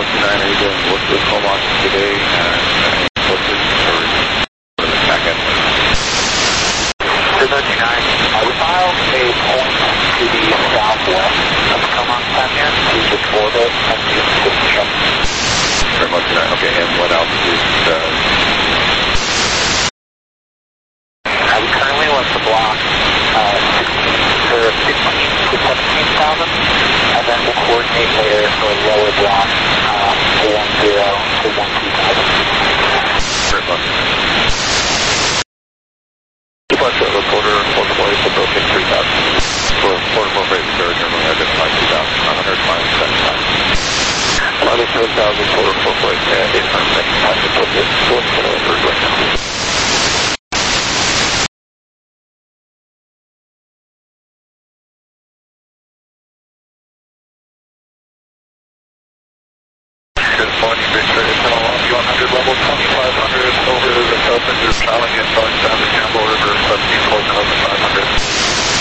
129, are you doing what's the Comox today? What's the story for the packet? 239, we filed a point to the southwest of the Comox Canyon to just orbit and do system. Very much tonight. Okay, and what altitude? We currently want to block 16 to 17,000, and then we'll coordinate later for a lower block 10 to 12,000. Very much. Plus a reporter for voice approaching 3,000. For portable rate storage, normally identified 2,100 miles 7 times. 7,000 total for voice and 800 times to put this source over right now. Good morning, Victor. It's on 100 level 2,500 over the south end of Challenge and going down the Campbell River, 4,500.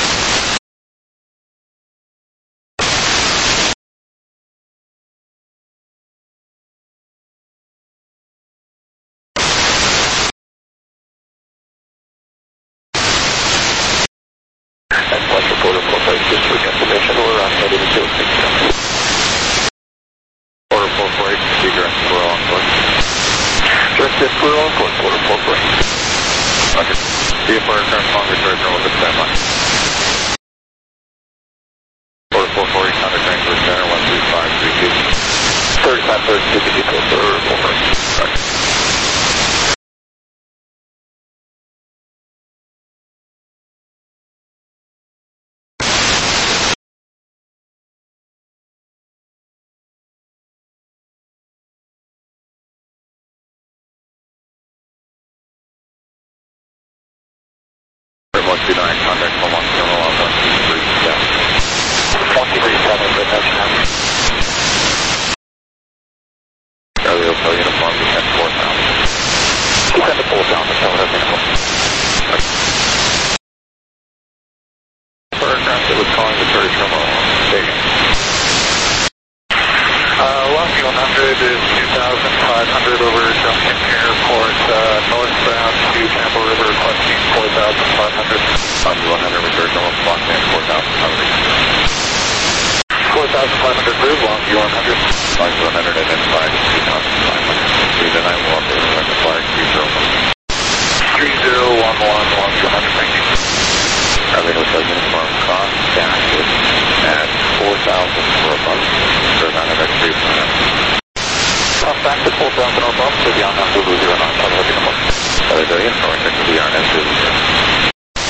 And flight reporter for flight district information, we're on headed to 6. Order 448, see direct squirrel on board. Direct squirrel on board, order 448. Okay. See if we're current longer version with the standby. Order 448, contact Vancouver Center, 13532. 3532, order 448. Okay. Contact Comox Terminal on 137. 137, good night now. Charlie Hotel Uniform, descend 4,000. Descend to 4,000, that's how it has for aircraft that was calling the third terminal, taken. 100 is 2,500 over Junction Airport, northbound to Campbell River, requesting 4,500. 100 return north, block in 4,500. 4,500 approved, long view 100. Long view 100 identified as 2,500. See, then I will update the record flag 3011, long view 100, thank you. Charlie Hotel Uniform, contacted at 4,000 for a month. So 900 3 for that. Back to 4,000 or above, to the RNS 009, Charlie Hotel Uniform, check to the RNS 009.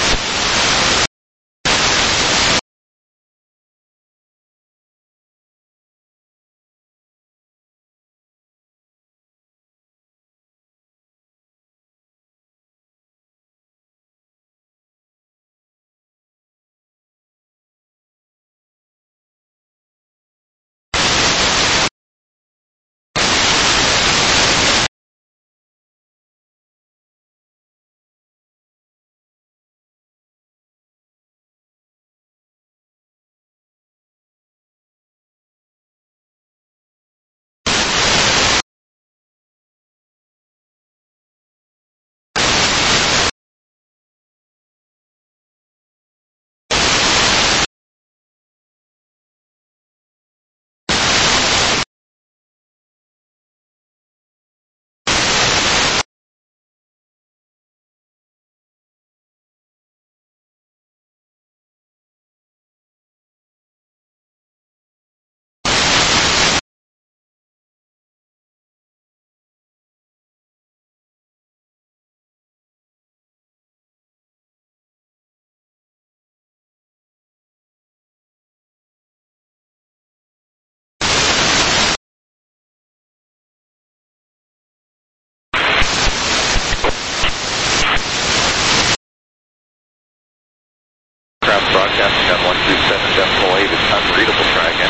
Broadcasting on 127.8 is unreadable dragon.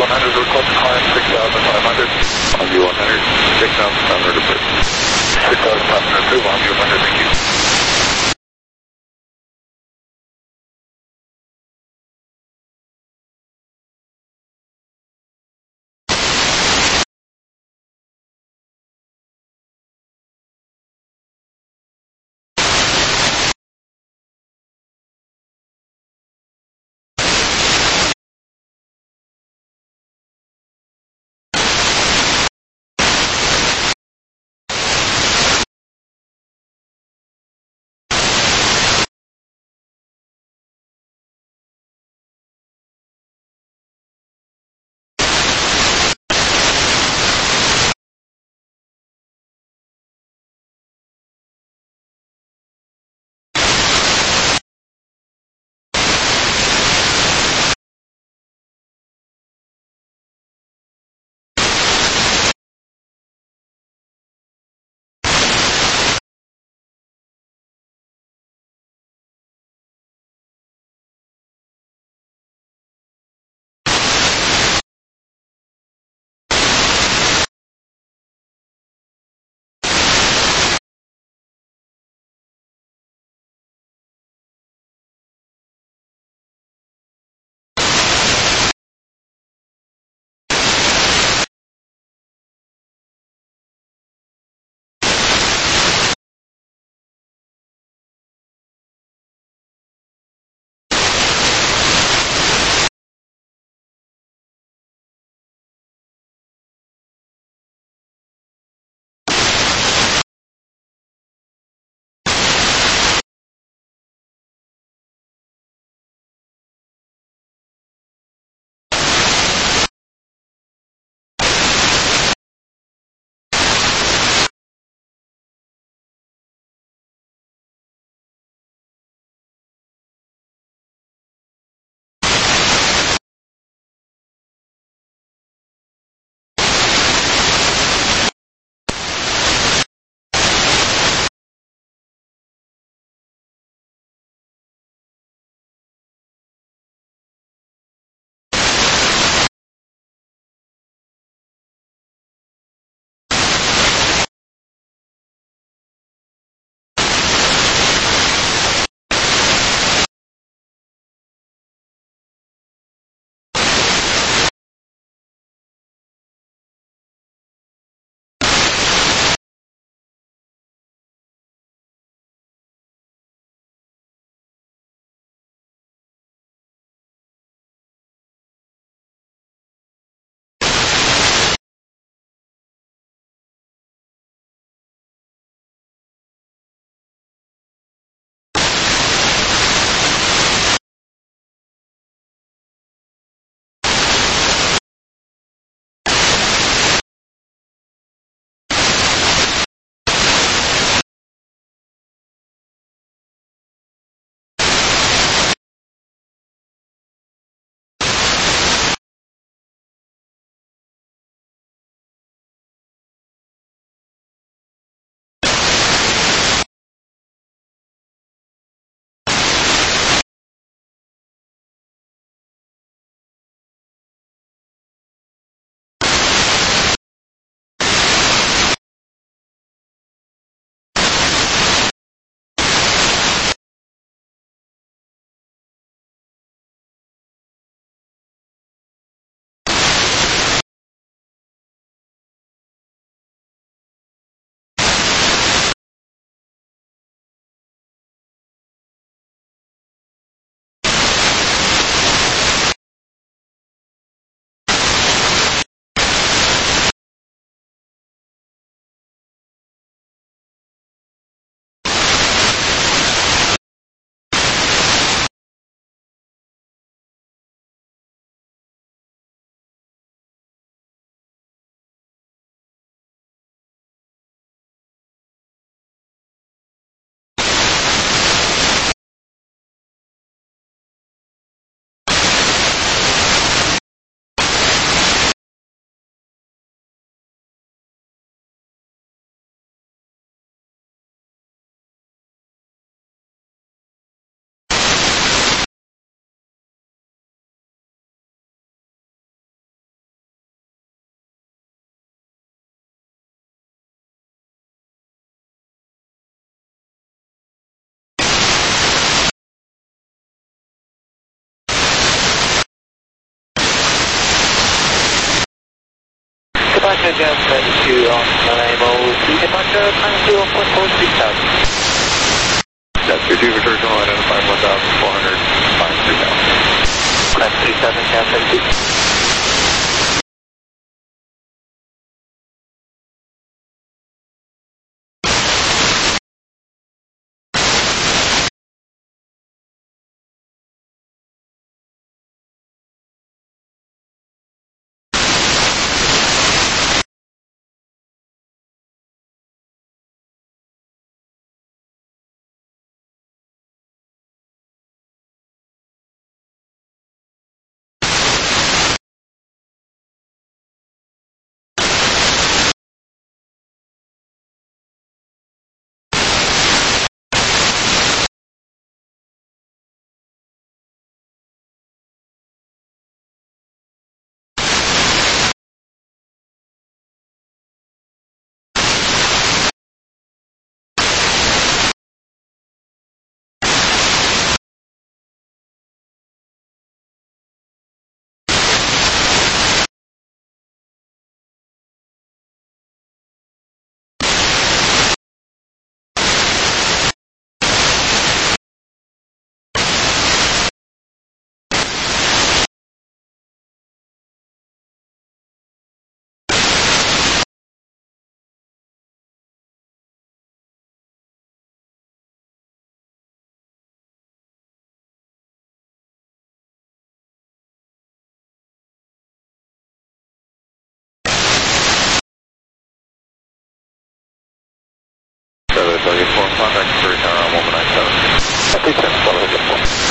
100, request climb 6,500. On view 100, 6,500 approved. 6,500 approved, on view 100, thank you. Again, 32 on MOC departure, time 0.4 speed south. That's 22 Victoria General, identified 1,400, 530,000. 937, Cab 32. Contact Victoria General, 1197. Please send us over to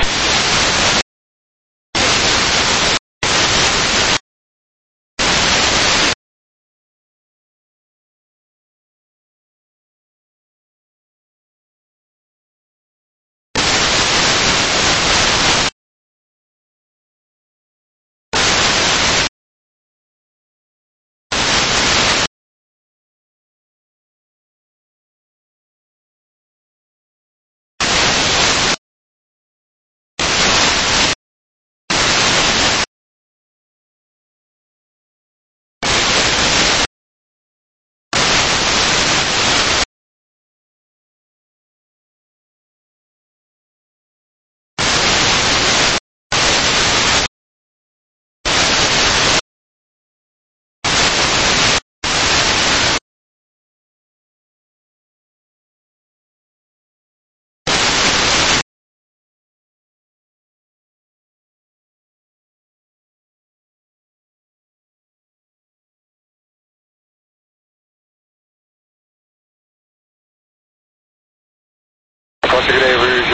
Good day, Rouge.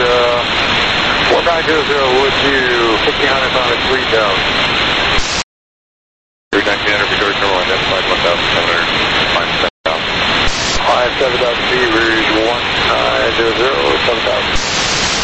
4900 would do 1500 on its lead down. Rouge 1900 Victoria General, identified 1,700, 57,000 feet, Rouge 1900, 7,000.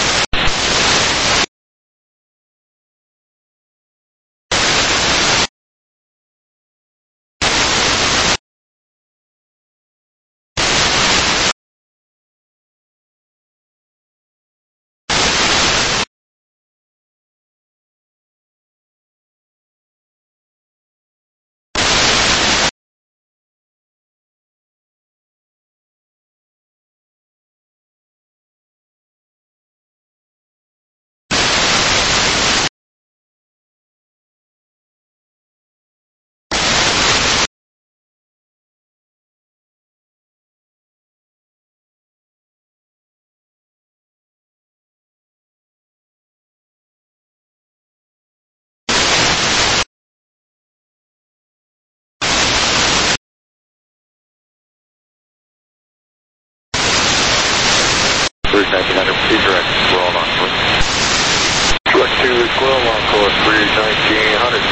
Rouge 1900, proceed direct, Squirrel on course. Direct to Squirrel on course, Rouge 1900.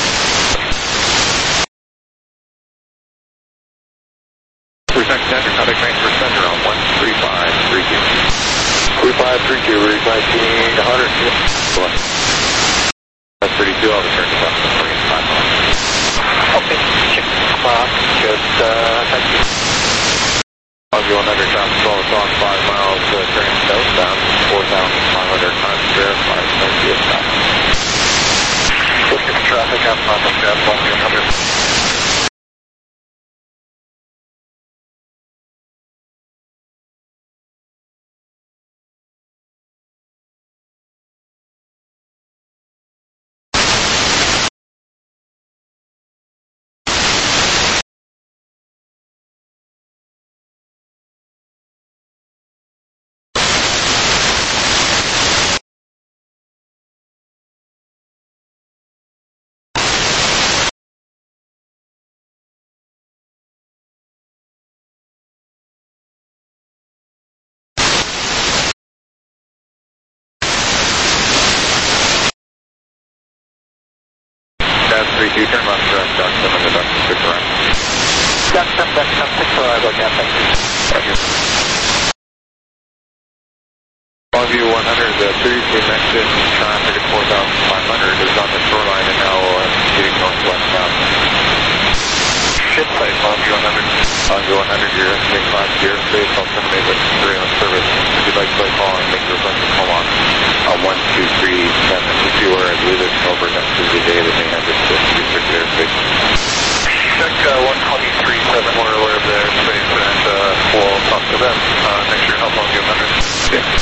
Rouge 1900, contact transfer center on 13532. 3532, Rouge 1900. That's 32, I'll return to West 45. Okay, check clock, just thank you. I'll go another shot, 12 o'clock, 5 miles, turning southbound, 4,500 miles, verified, 30th stop. Looking at traffic, I'm on the step, 100. 32, turn left direct, duck 7 to duck 6 around. Duck 6 arrival again, thank you. Roger. Longview 100, previously mentioned traffic at 4,500 is on the shoreline and now heading northwest bound. Ship site, Longview 100. Longview 100, your estimating class of airspace, I'll terminate with surveillance service. If you'd like to play call and make your request to call on 1237. If you are, I believe it's over next Tuesday day, they may have this restricted airspace. Check 123.7, we're aware of the airspace and we'll talk to them. Make sure you help Longview 100. Yeah.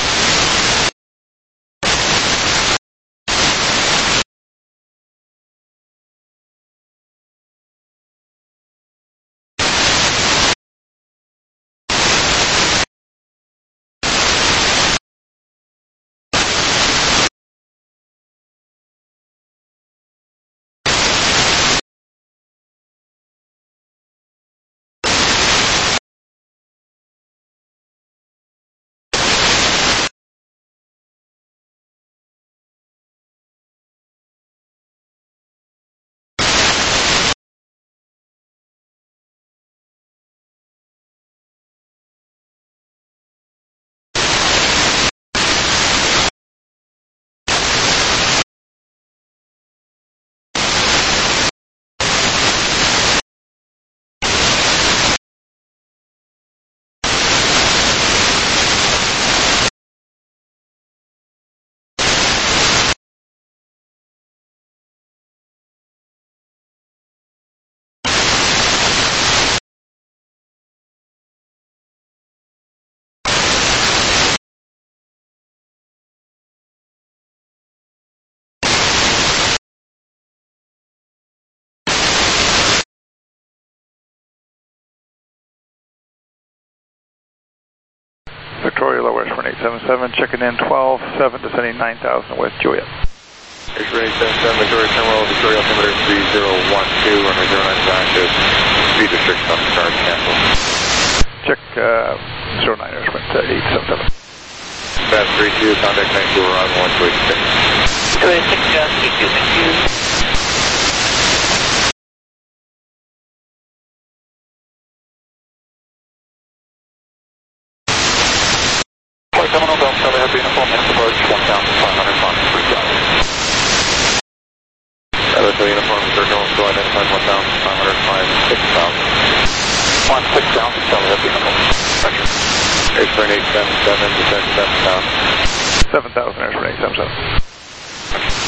Victoria Low West 1877, checking in 12-7, descending 9,000 West Juliet. X-ray 77, Victoria Terminal, Victoria altimeter 3012, runway 09 is active. Speed restriction on the charge cancel. Check 09 Airsprint 877. Fast 32, contact 92, arrival 126. 26, John, 32, thank you. Terminal Bell, Charlie, have uniform, and approach 1,500 miles, 3,000. Other uniform, Circle, still identified 1,505, 6,000. 16,000, Charlie, have uniform. Roger. Airsprint 877, descend 7,000. 7,000 Airsprint 877.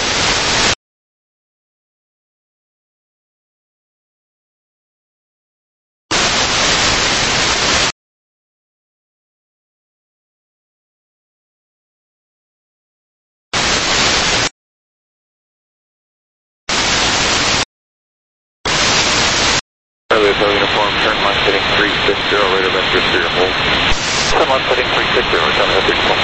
Uniform, turn left heading 360, rate of entry for your hold. Turn left heading 360, Charlie, have uniform.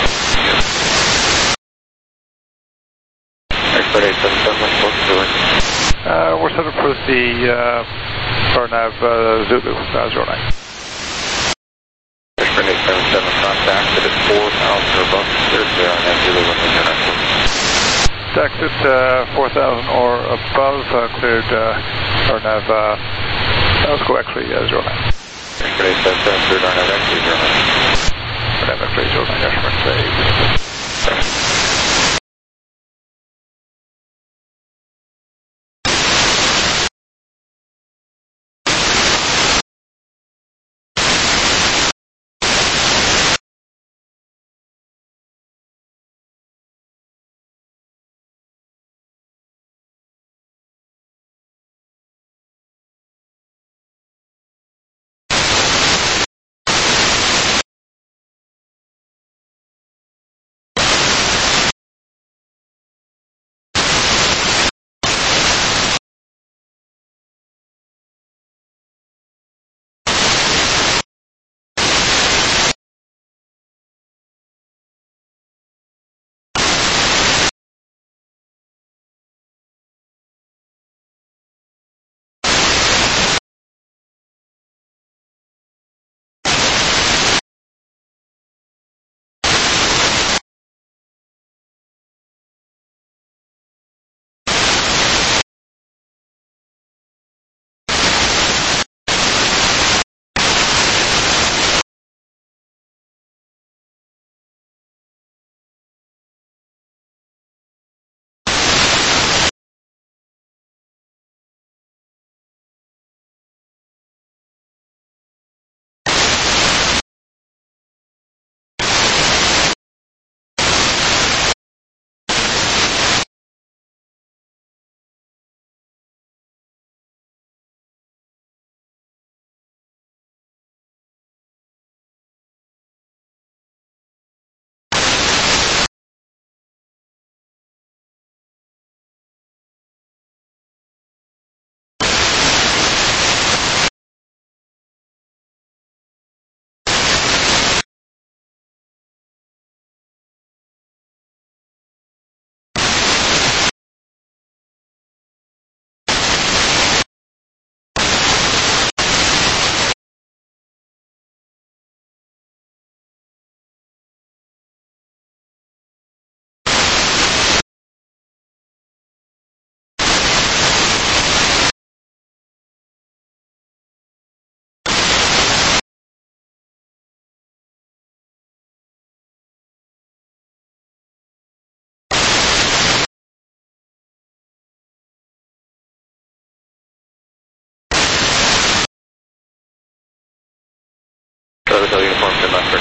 Airsprint 877, what's close to it? We're set up for the RNAV Zulu 09. Airsprint 877, contact at 4,000 or above, there's the RNAV Zulu when we connect. Exit 4,000 or above, cleared RNAV. Let's go X-ray 09. Airsprint 877, cleared RNAV X-ray 09. RNAV X-ray 09, Airsprint 877.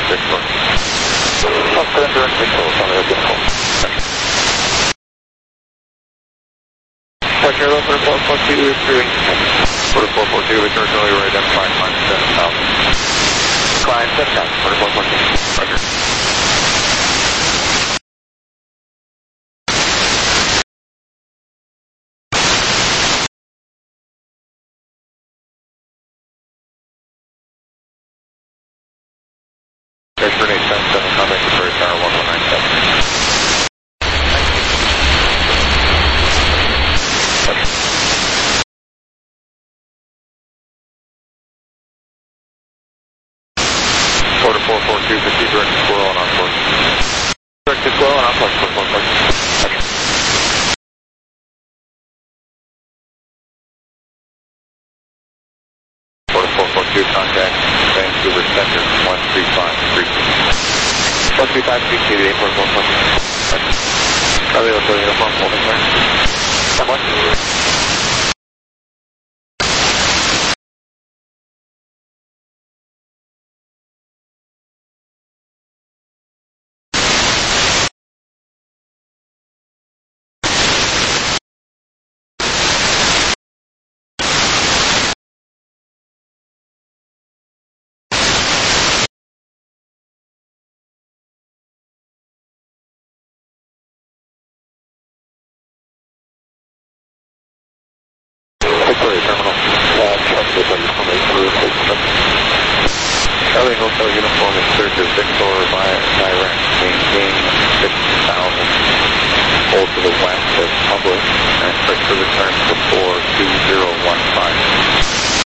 Victor. Southbound direct Victor, on the vehicle. Roger, 442 is through 442, Victor, Charlie, we're identifying climb 7000. Climb 7000, 442. Roger. Airstream 877, contact Victoria Tower 1197. Quarter 442, proceed direct to Squirrel and onboard. Direct to Squirrel and onboard, 442. Quarter 442, contact Vancouver Center, 13532. 13532, 844. Charlie, let's go uniform, holding there. Someone? Victoria Terminal. Charlie Hotel uniform is cleared to Victor via direct, maintain 60,000. Hold to the west of public and expect to return before 2015.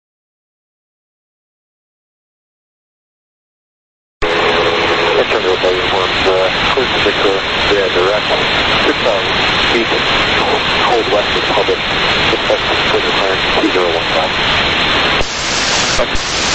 Victor Hotel uniform, clear to Victor via direct, 6,000 feet, hold west of public, expect to return 2015.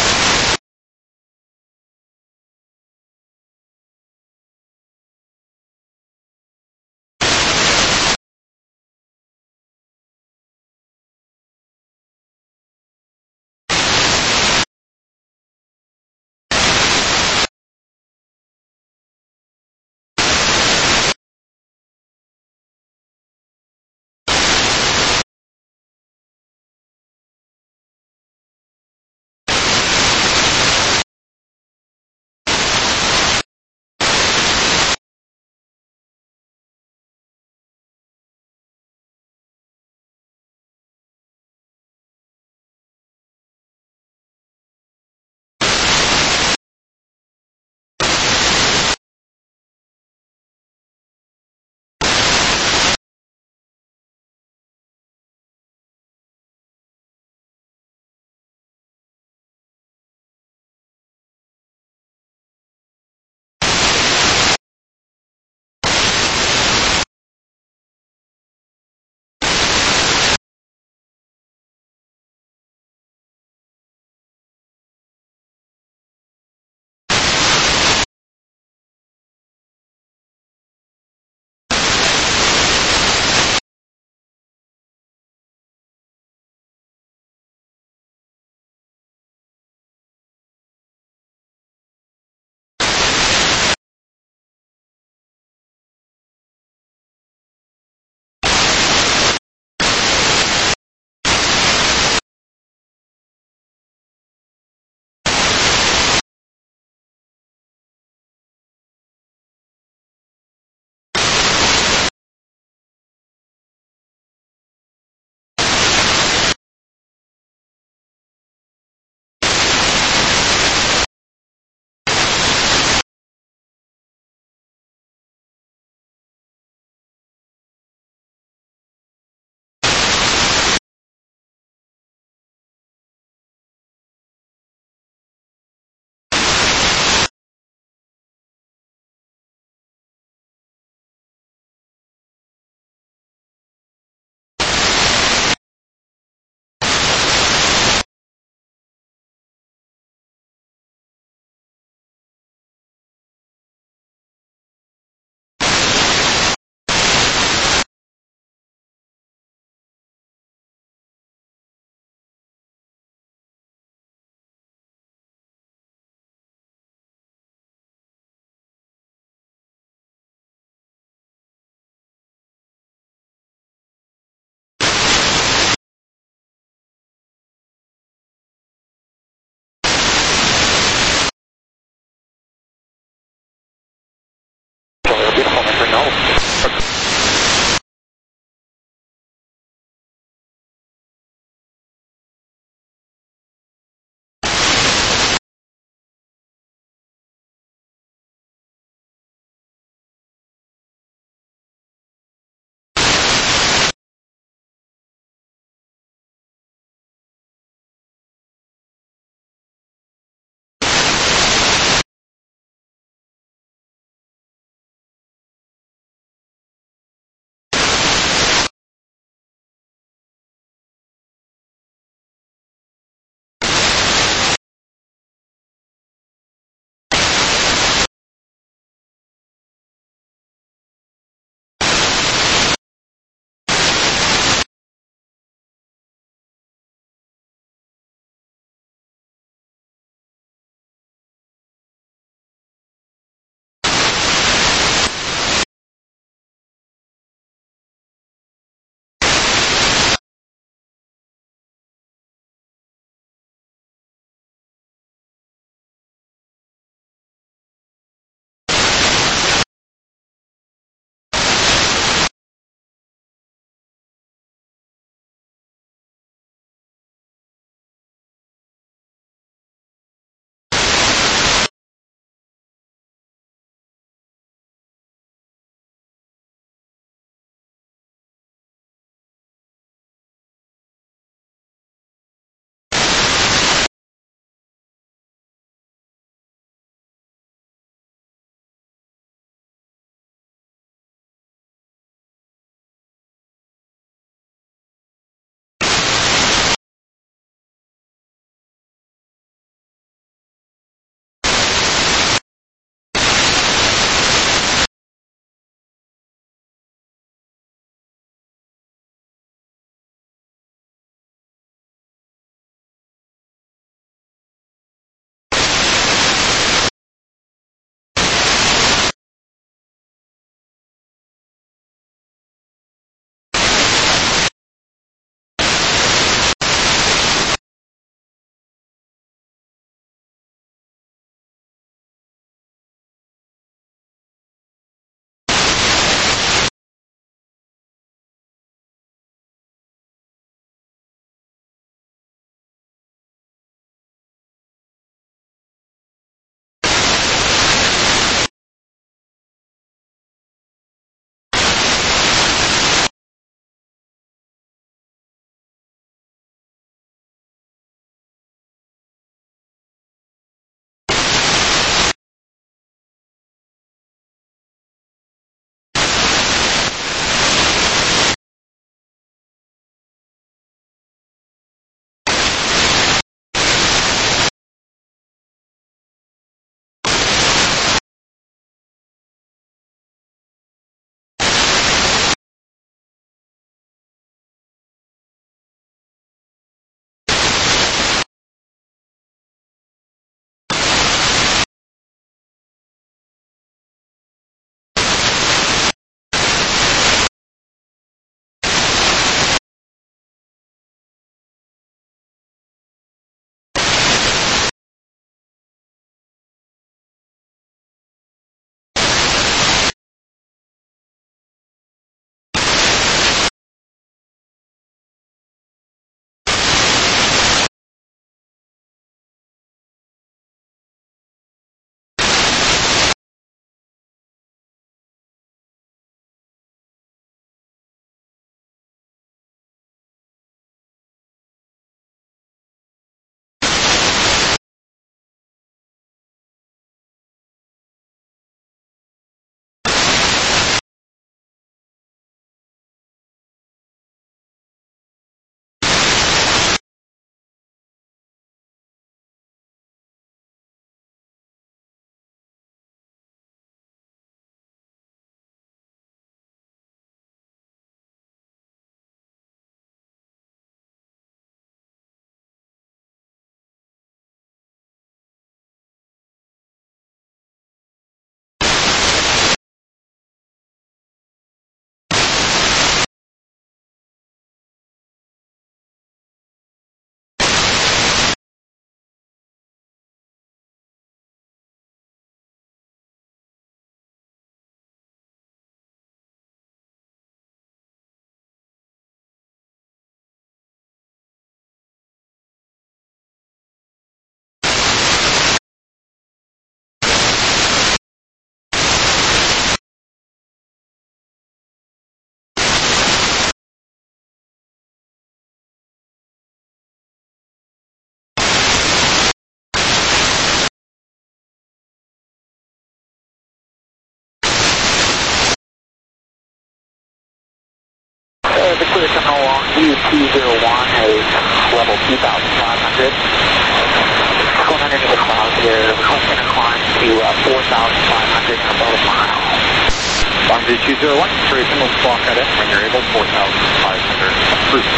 2,500. Going underneath the clouds here, requesting a climb to 4,500 in about a mile. Bonzi 201, Teresa, we'll clock at it when you're able, 4,500 approved.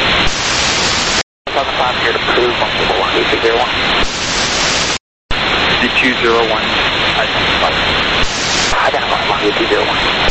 4,500 approved, Bonzi 201. The 201, identified. Identified, Bonzi 201.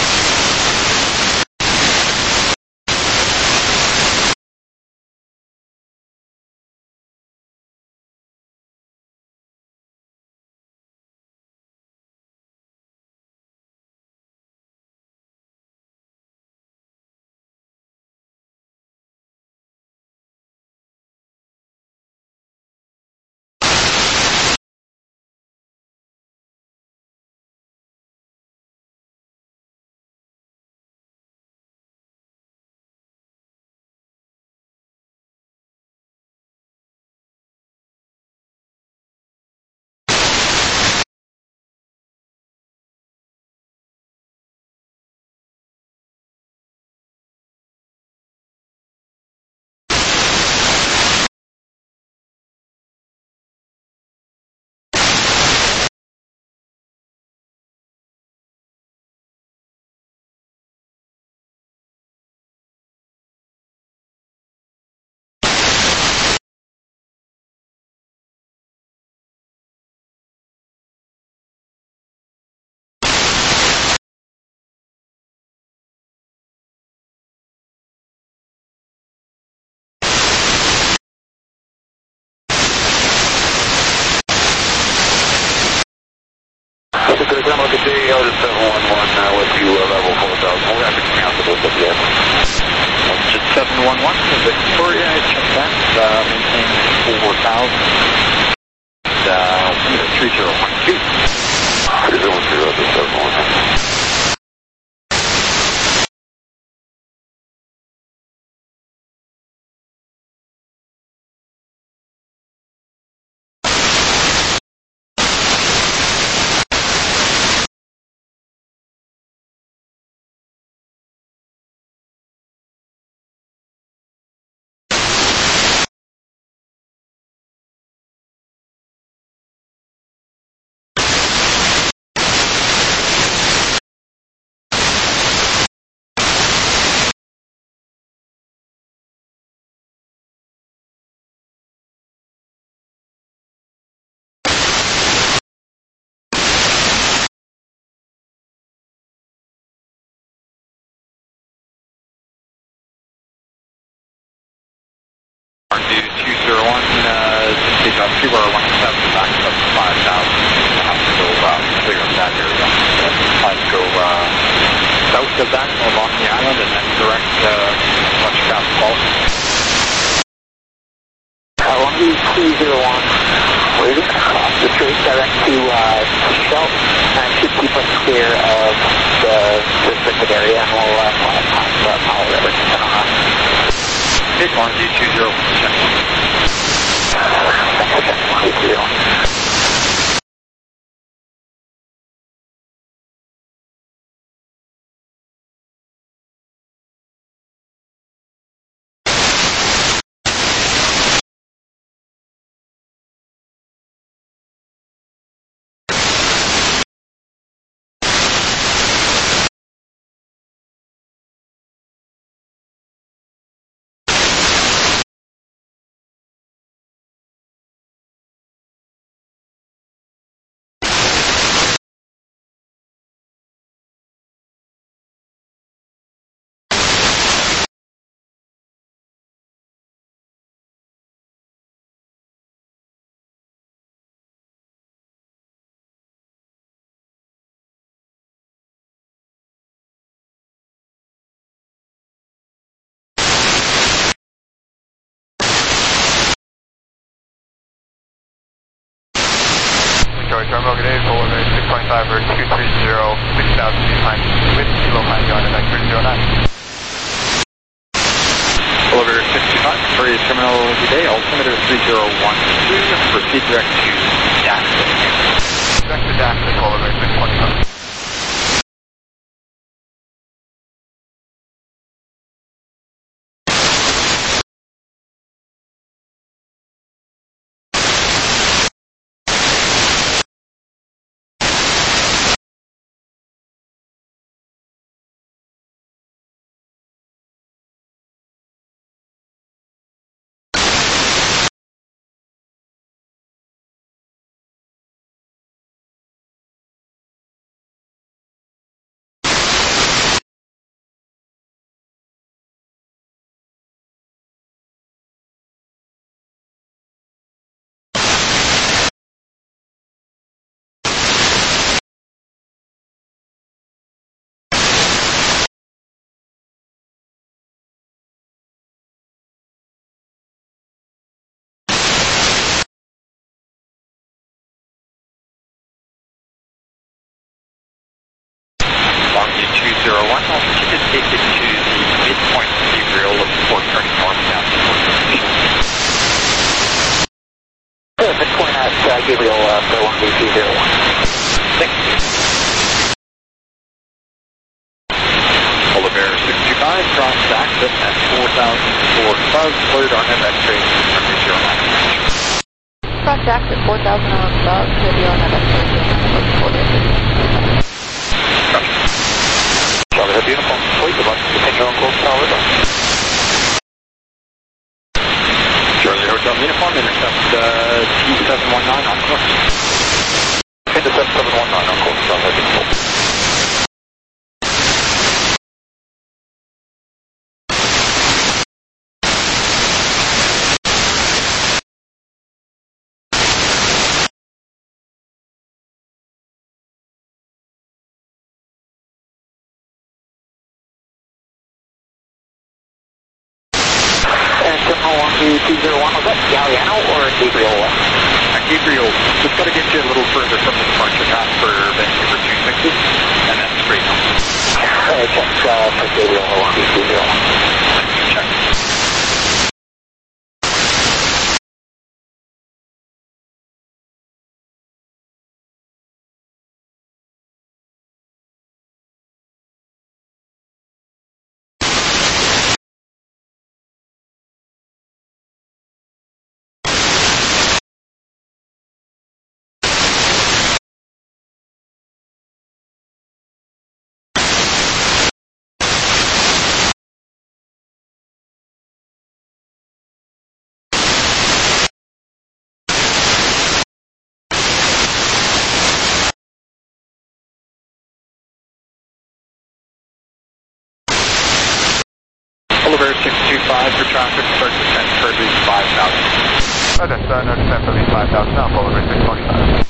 Good day, Elder 711 with you, level 4,000. We're having counted with it yet. Just 711, Victoria, check that, maintain 4,000. 3012. 3012 to 711. RD 201, take off 2 bar 17, back up to 5,000. Have to go clear up that area. Have to go south of that along the island and then direct Lunchcraft Falls. Longhorn 201, waiting across the trace direct to Shelf, and should keep us clear of the restricted area, and we'll pass the Powell River to Sonora. Big one, D20, check. Okay, 201. Charlie Terminal, good day, full 625 or 230, 6,000 behind with Kilo Mike on at 3009. Elevator 65, Victoria Terminal, good day, altimeter 3012, proceed direct to Daxton. Direct to Daxton, elevator 625. Gabriel, for 1B201. Thanks. Polar Bear 625, cross access at 4,000 for Buzz, cleared on MX train, 09. Cross access 4,000 on Buzz, Gabriel, and MX train, 09. Charlie, have uniform complete. Would like to continue on close tower. Charlie Hotel uniform, intercept T719 on course. Intercept 719 on course, Charlie, have And 201, was that Galliano or Gabriel? Gabriel, just got to get you a little further from the departure path for Vancouver 260, and then straight home. Check for Gabriel, 1B201. Check. Boulevard 625 for traffic, start descent for at least 5,000. Okay, so no descent for at least 5,000 on Boulevard 625.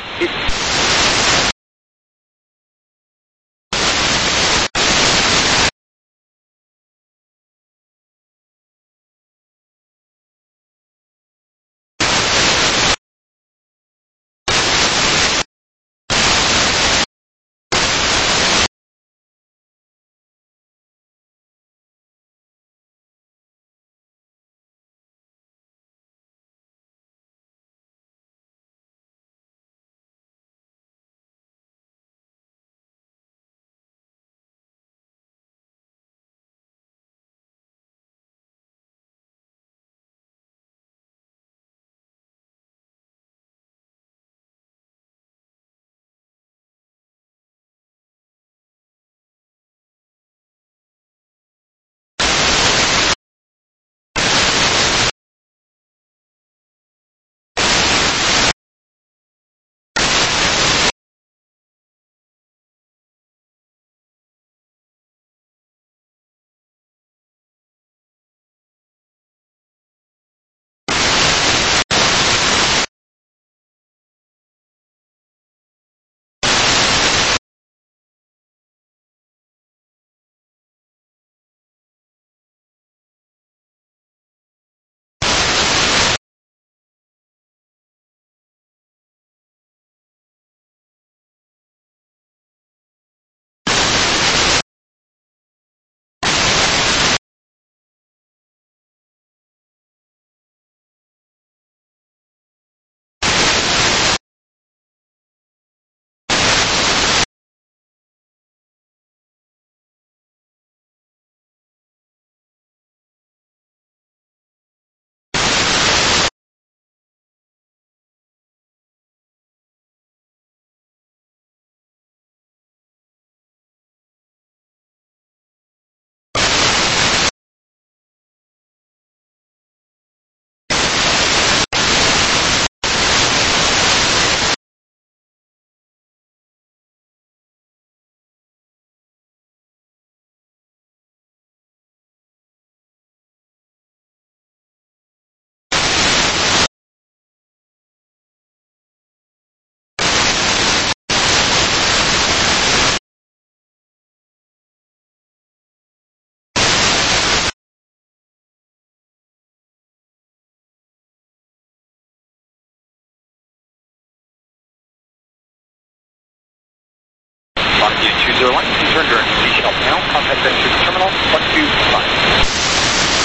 Longitude 201, please render in seashell panel, contact entry terminal 125.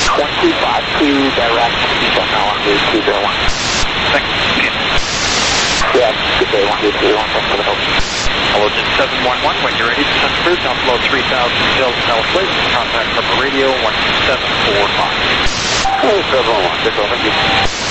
125 to direct seashell panel on 201. Thanks. Yeah, good day, 123, thanks for the help. Origin 711, when you're ready, descend to cruise, down below 3,000 Hills Southwest, contact Purple Radio 12745. Hey, 711, good, thank you.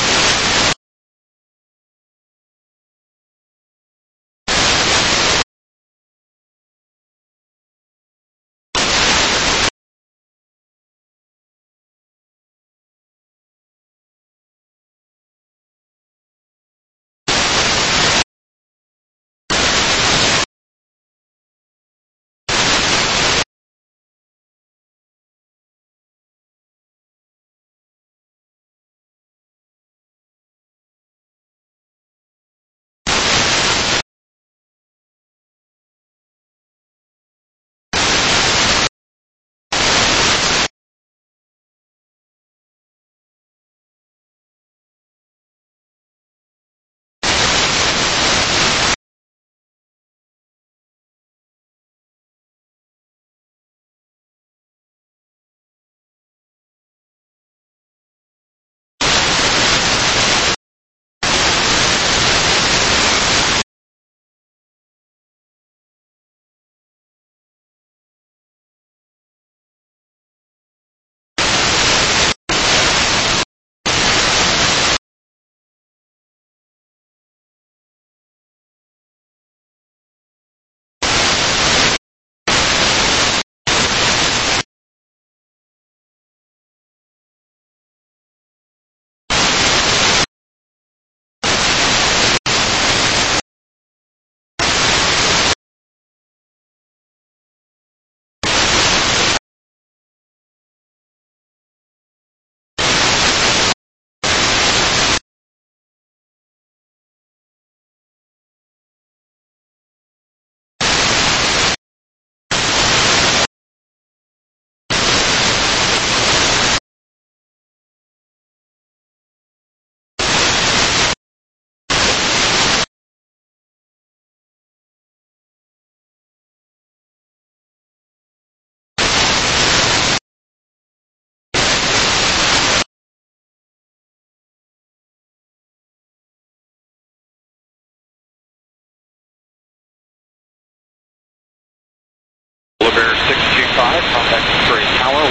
Bear 625, contact Surrey Tower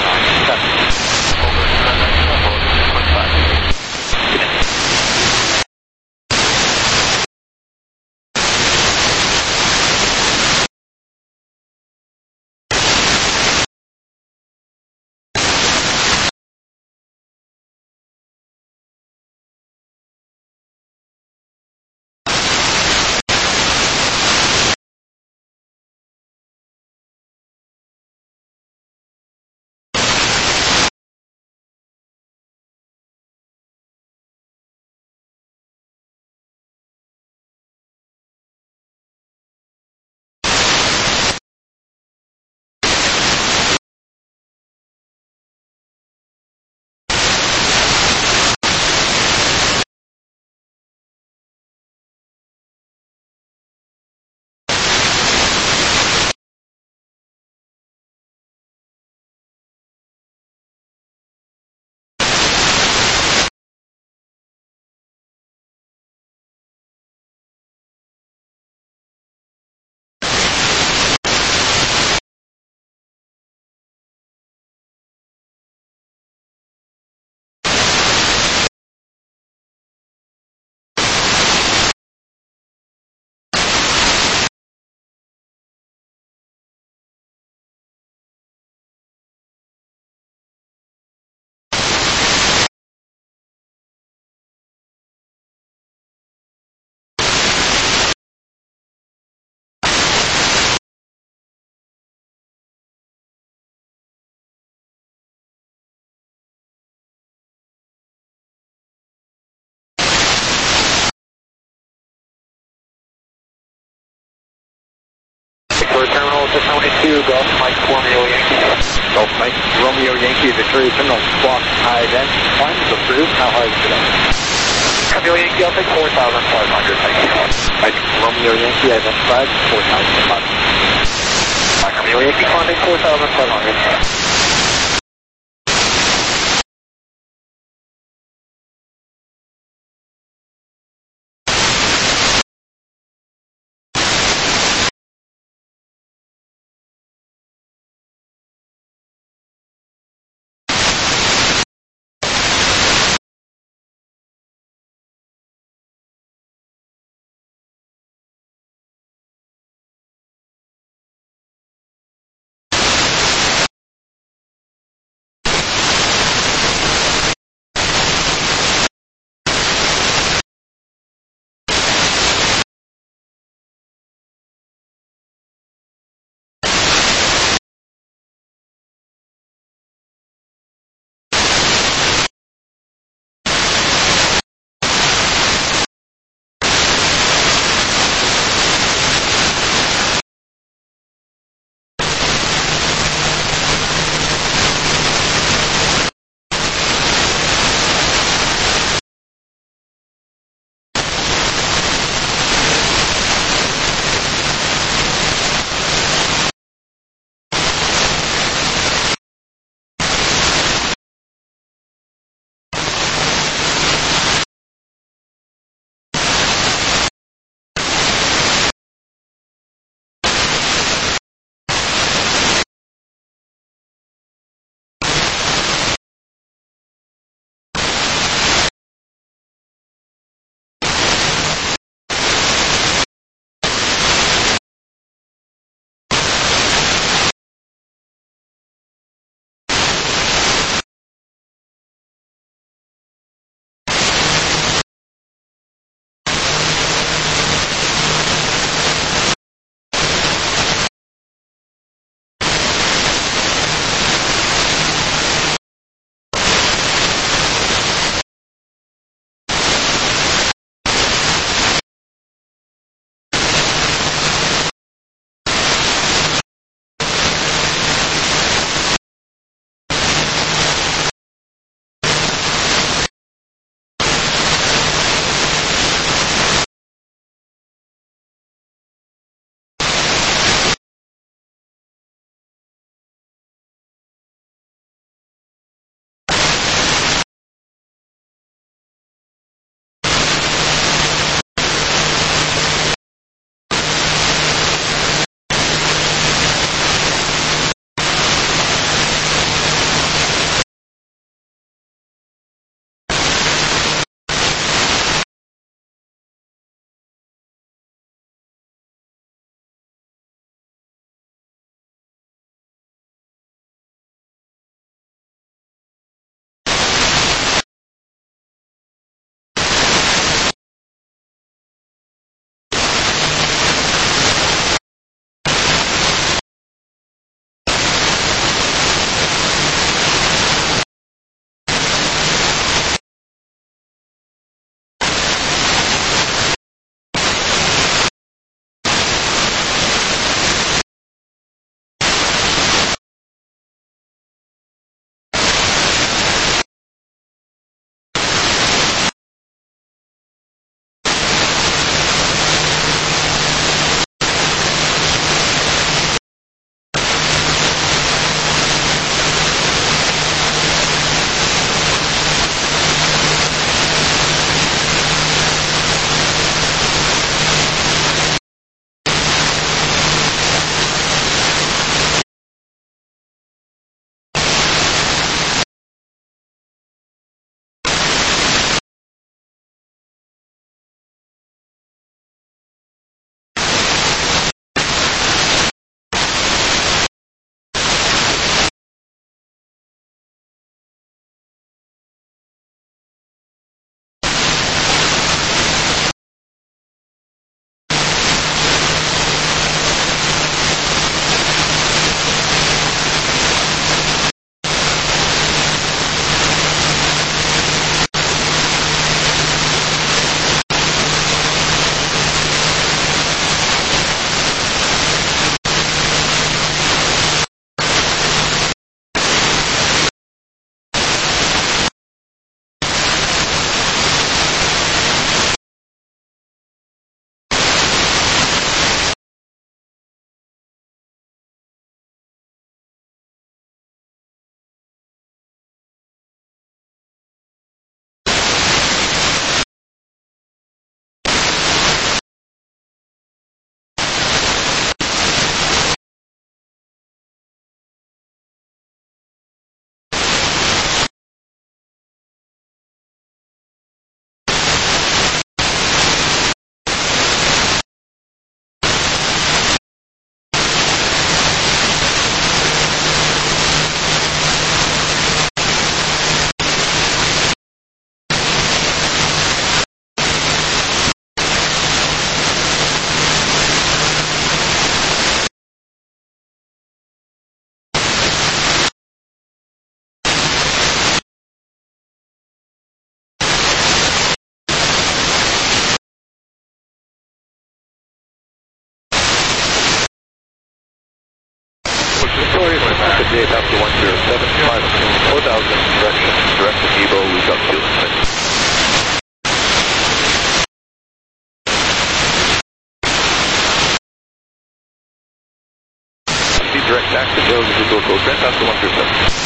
1197. Over, Apollo 625. Victoria Terminal 622, Golf Mike Romeo Yankee. Golf Mike Romeo Yankee, Victoria Terminal, squawk high event, climb is approved. How high is it today? Romeo Yankee, I'll take 4,500, thank you. Mike Romeo Yankee, identified 4,500. Mike Romeo Yankee, climbing 4,500. J Pastor 107, 4000, direction, direct to Nebo, we've got fuel inspection. Direct back to Joe's Google Code, Grand Pastor 107.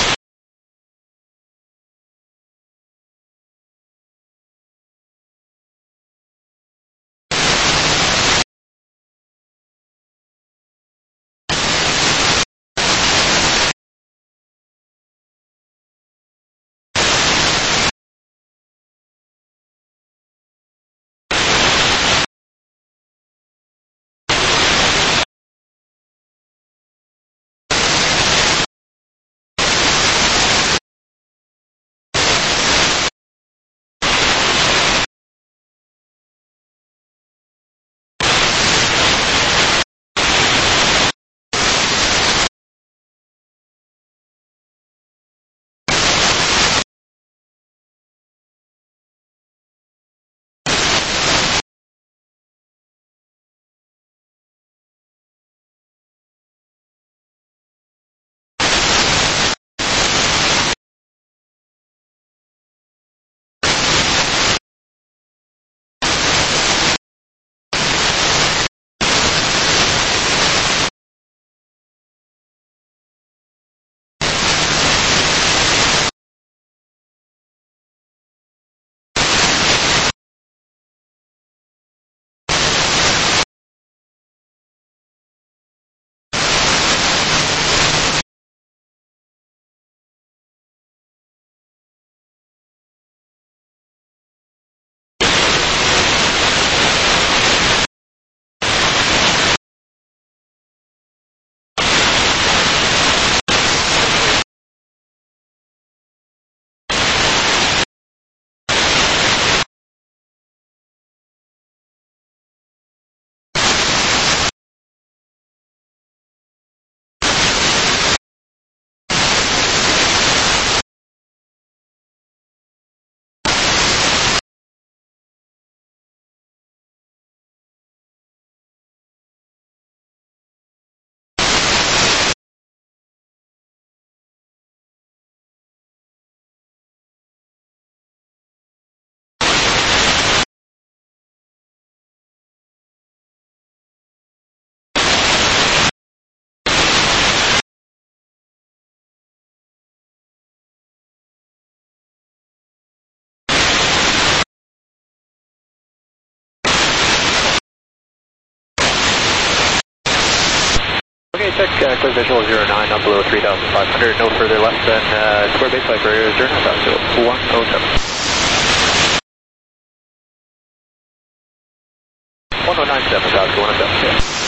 Okay, check clear visual 09 up below 3,500, no further left than square base flight for Arizona, Pastor 107. 1097, Pastor 107.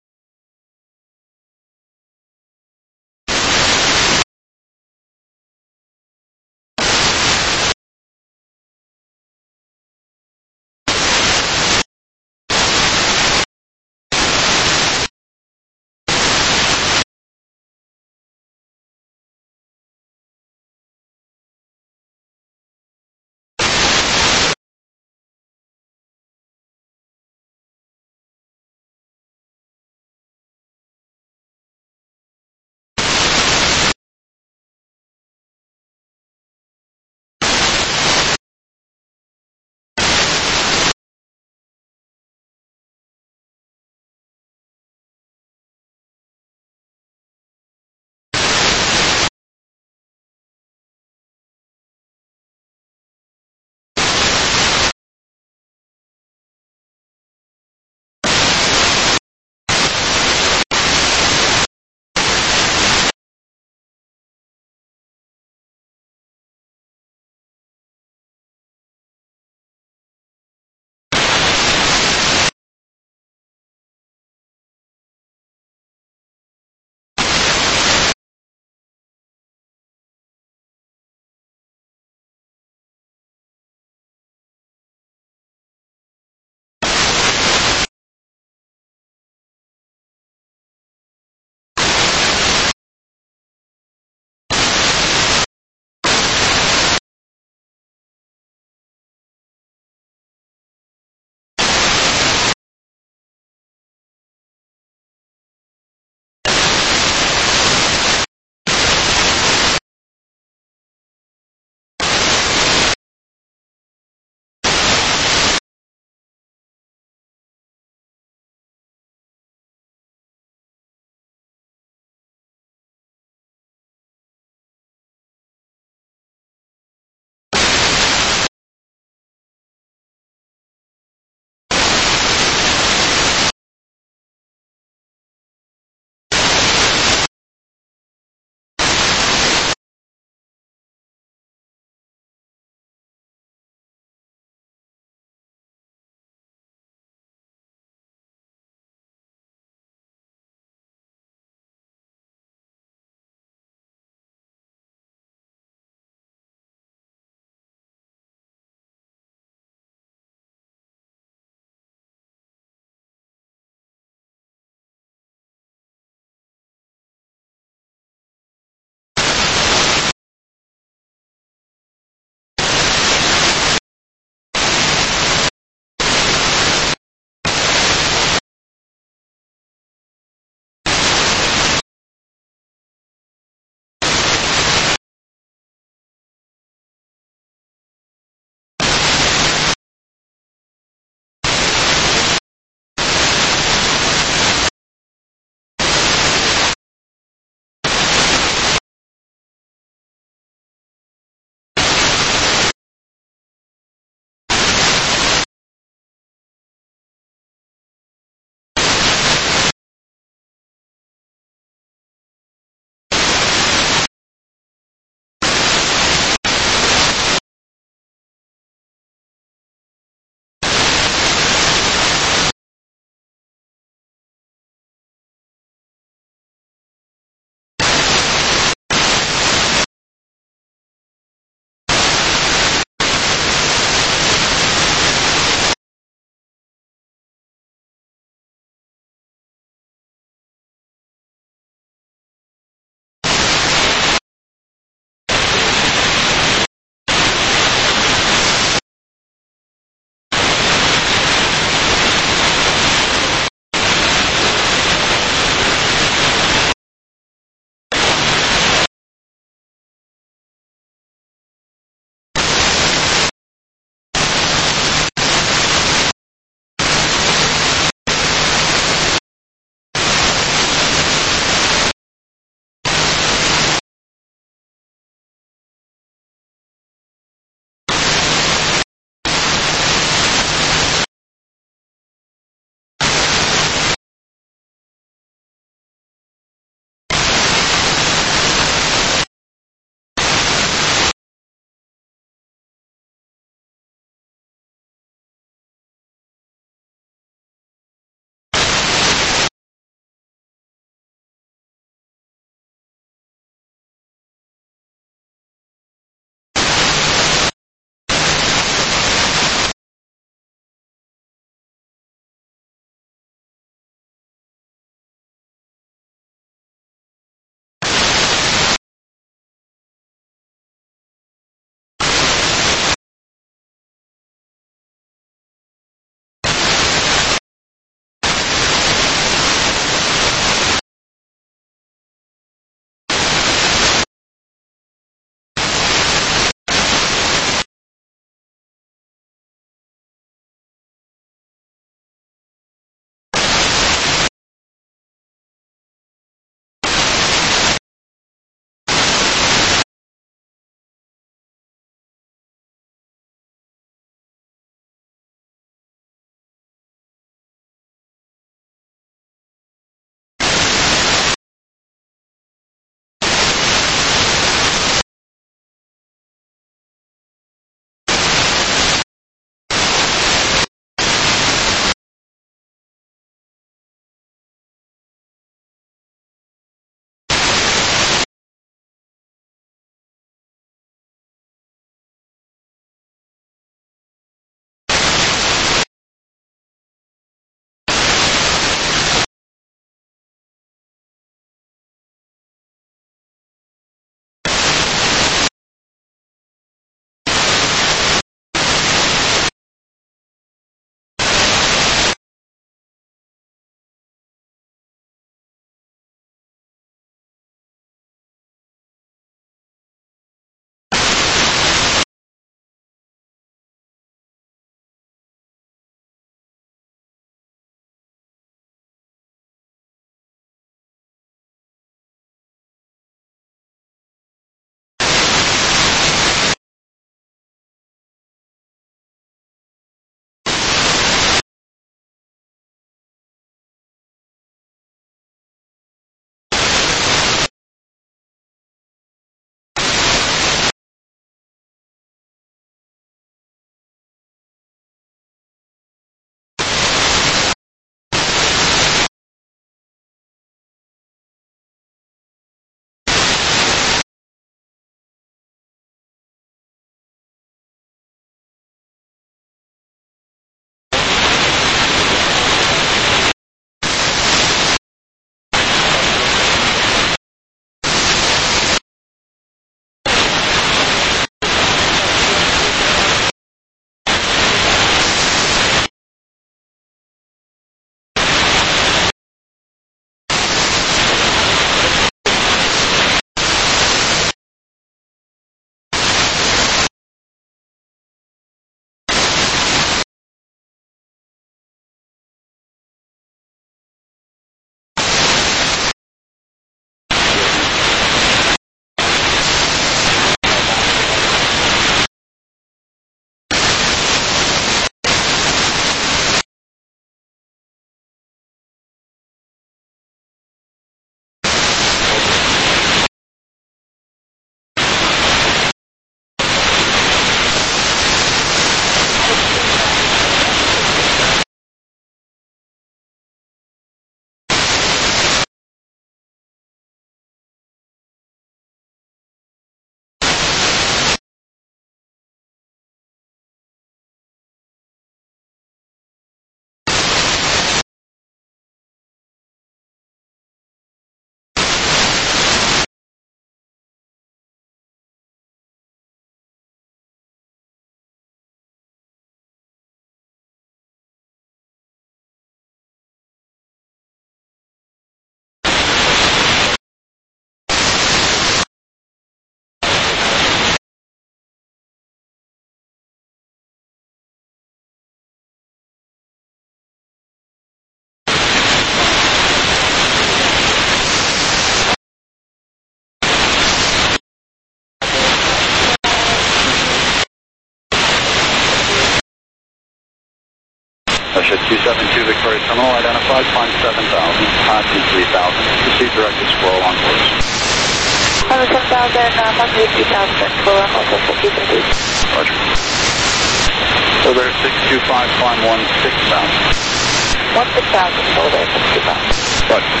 Russia 272 Victoria Terminal identified, climb 7,000, passing 3,000. Proceed direct to Squirrel on course. 7,000, possibly 3,000, direct Squirrel on course, 270. Roger. Silver 625, climb 16,000. 16,000, Silver 625. Roger.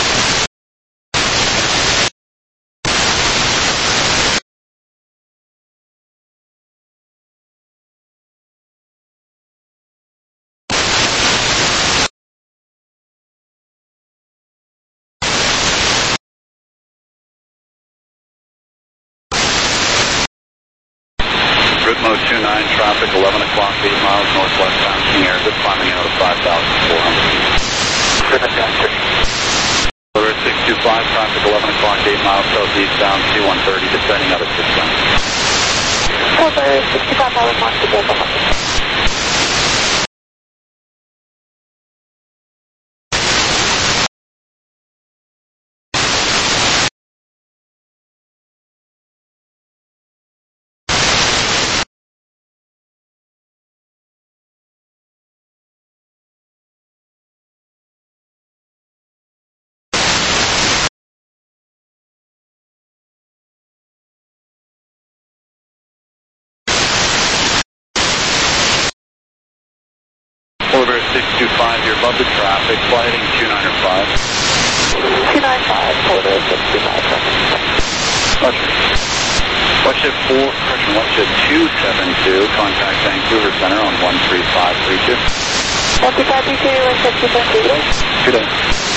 Ritmo 29, traffic 11 o'clock, 8 miles northwest, bouncing air, just climbing out of 5,400 feet. Silver 625, traffic 11 o'clock, 8 miles southeast, down C-130, descending out of 6,000. Silver 65,000, mark to go for Silver 625, you're above the traffic, flighting 295. 295, Silver 625, Roger. Watchit 272, contact Vancouver Center on 13532. 13532, Russia 272. Good day.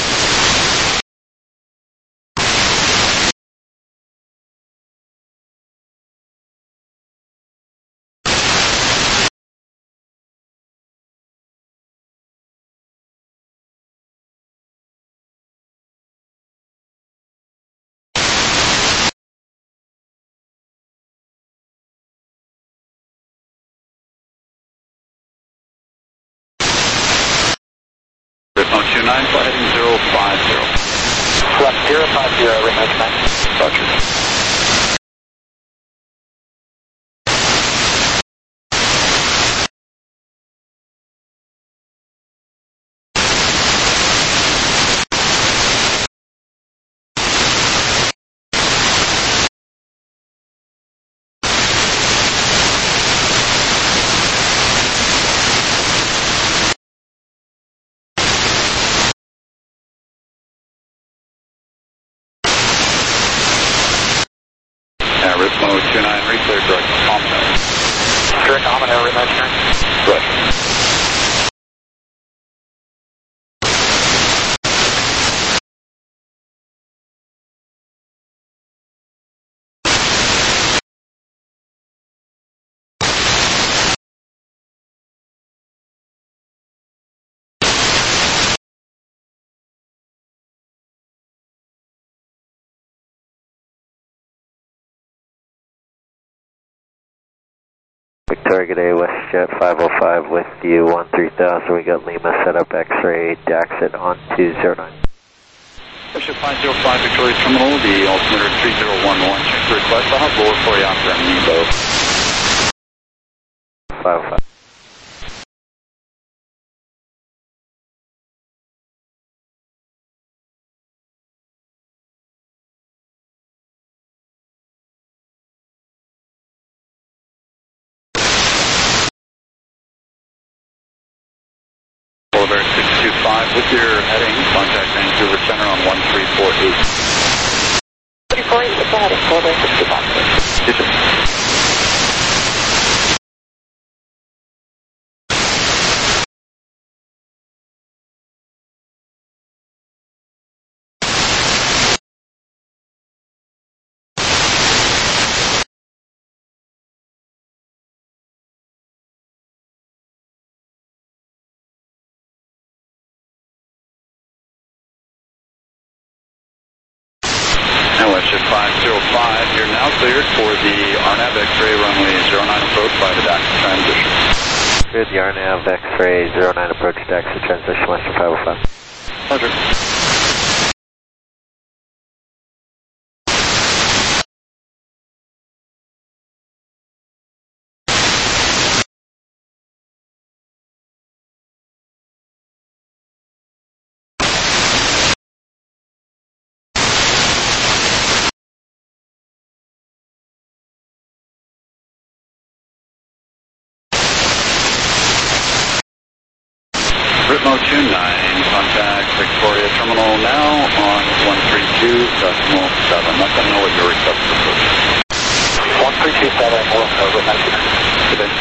Ritmo 29, flight heading 050. Left 050, Ritmo 29. Roger. Ritmo 29, reclear direct Omino. Direct Omino, Ritmo 29. Roger. Victoria, good day, WestJet 505 with you, 13000. We got Lima set up X-ray, Daxit on 209. Russia 505 Victoria Terminal, the altimeter 3011. Check the request. I'll have lower for you after Amiibo. 505. Boulevard 625 with your heading, contact Vancouver Center on 1348. 348, it's ahead of Silver 625. Yes, sir. Now WestJet 505, you're now cleared for the RNAV X-ray runway 09 approach by the Daxit transition. Good, the RNAV X-ray 09 approach Daxit transition, Western 505. Roger. Gizmo 29, contact Victoria Terminal now on 132.7. Let them know what your reception is. 1327, over 19. Good day.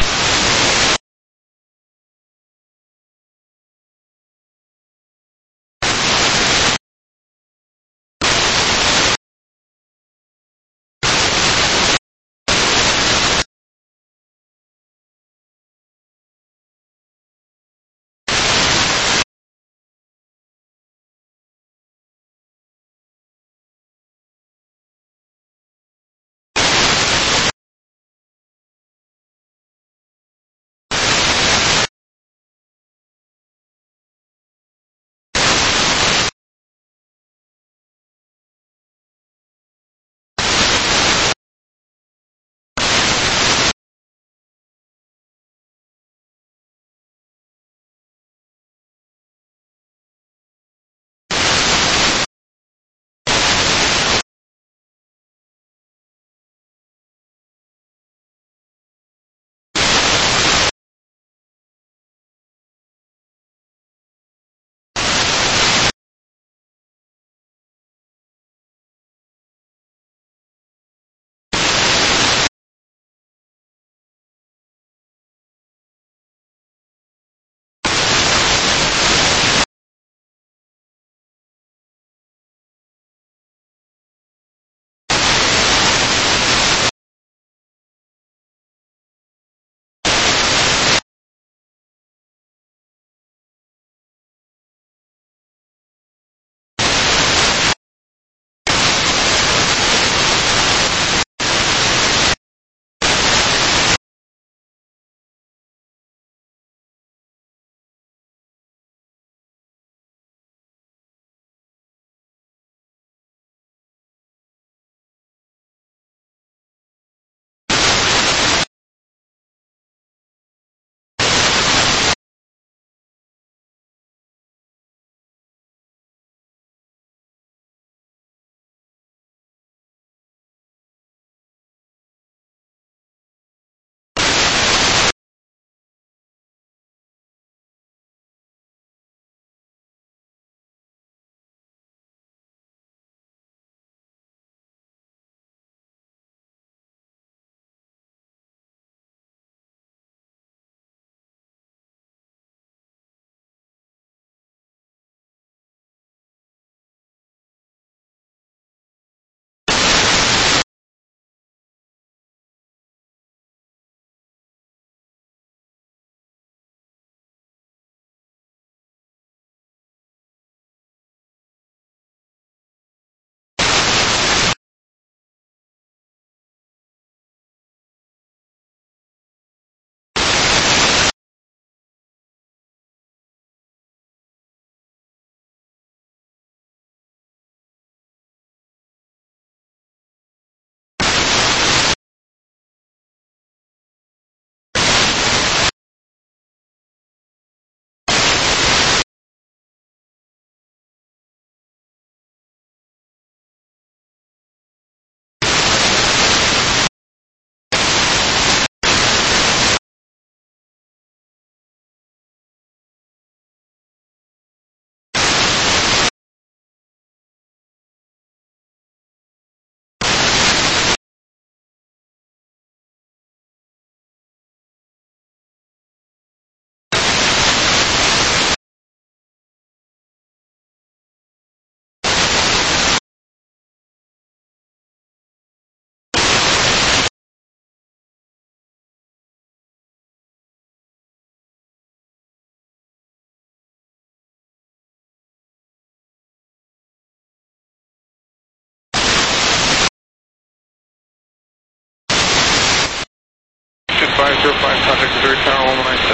Contact Missouri Tower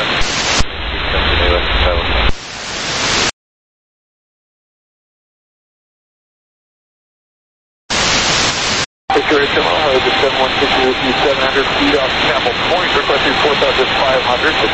197. Victoria Terminal, the 716 with you 700 feet off Campbell Point, requesting 4,500 to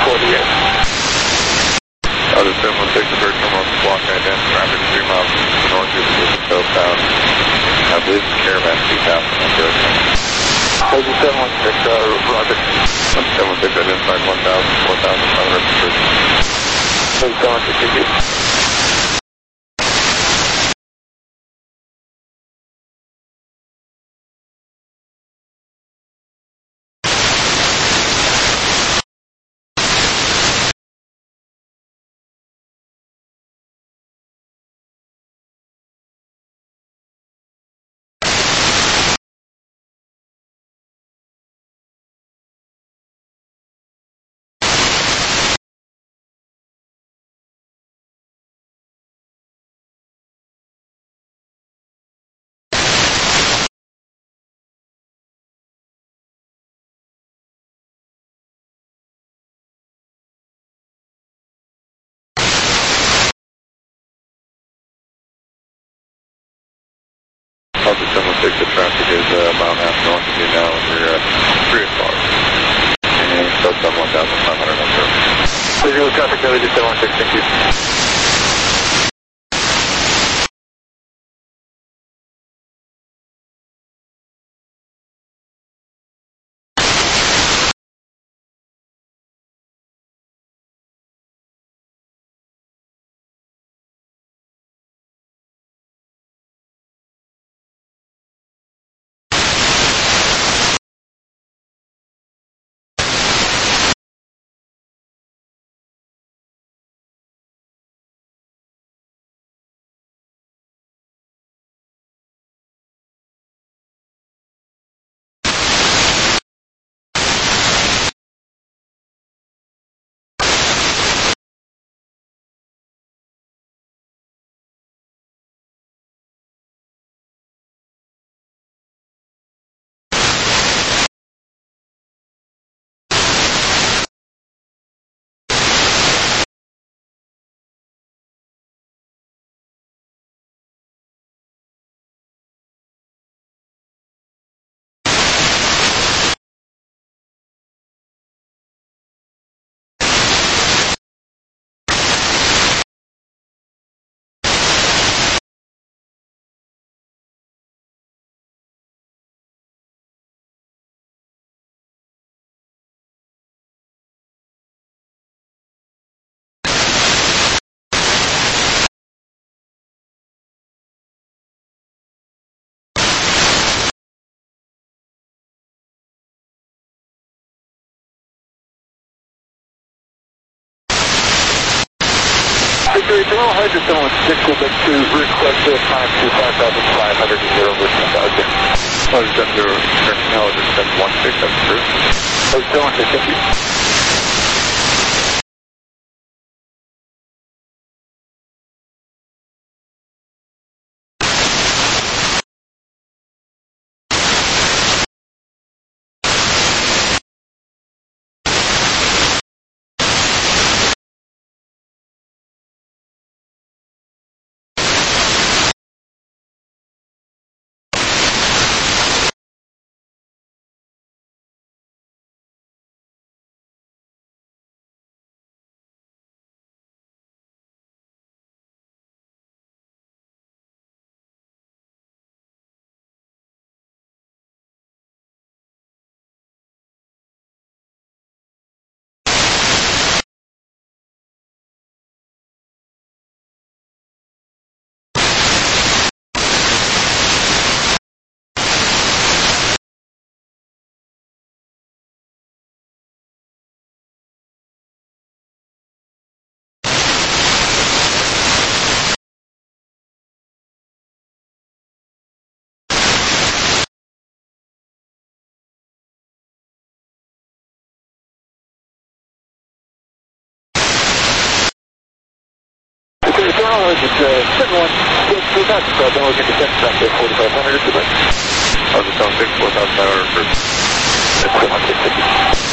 48. Other 716 Missouri Terminal, block ident, traffic 3 miles northeast of the southbound. I believe it's Caravan 2000 on Good. Thank you, 716, Roger. 716 identified 1,000, 4,500. Delta 716, the traffic is a mile and a half north of you now, and we're 3 o'clock. And Delta 1500 number. Visual traffic, Delta 716, thank you. Victory, Toronto Hydro 716, Quebec 2, request to climb to 5,500 and 0 over 10,000. Under personnel is 716, that's true. 716, thank you. Toronto Hydro 716, go back to South, then we'll get the text back there, 4,500 to Quebec. Delta 76, 4500 first. That's 716, thank you.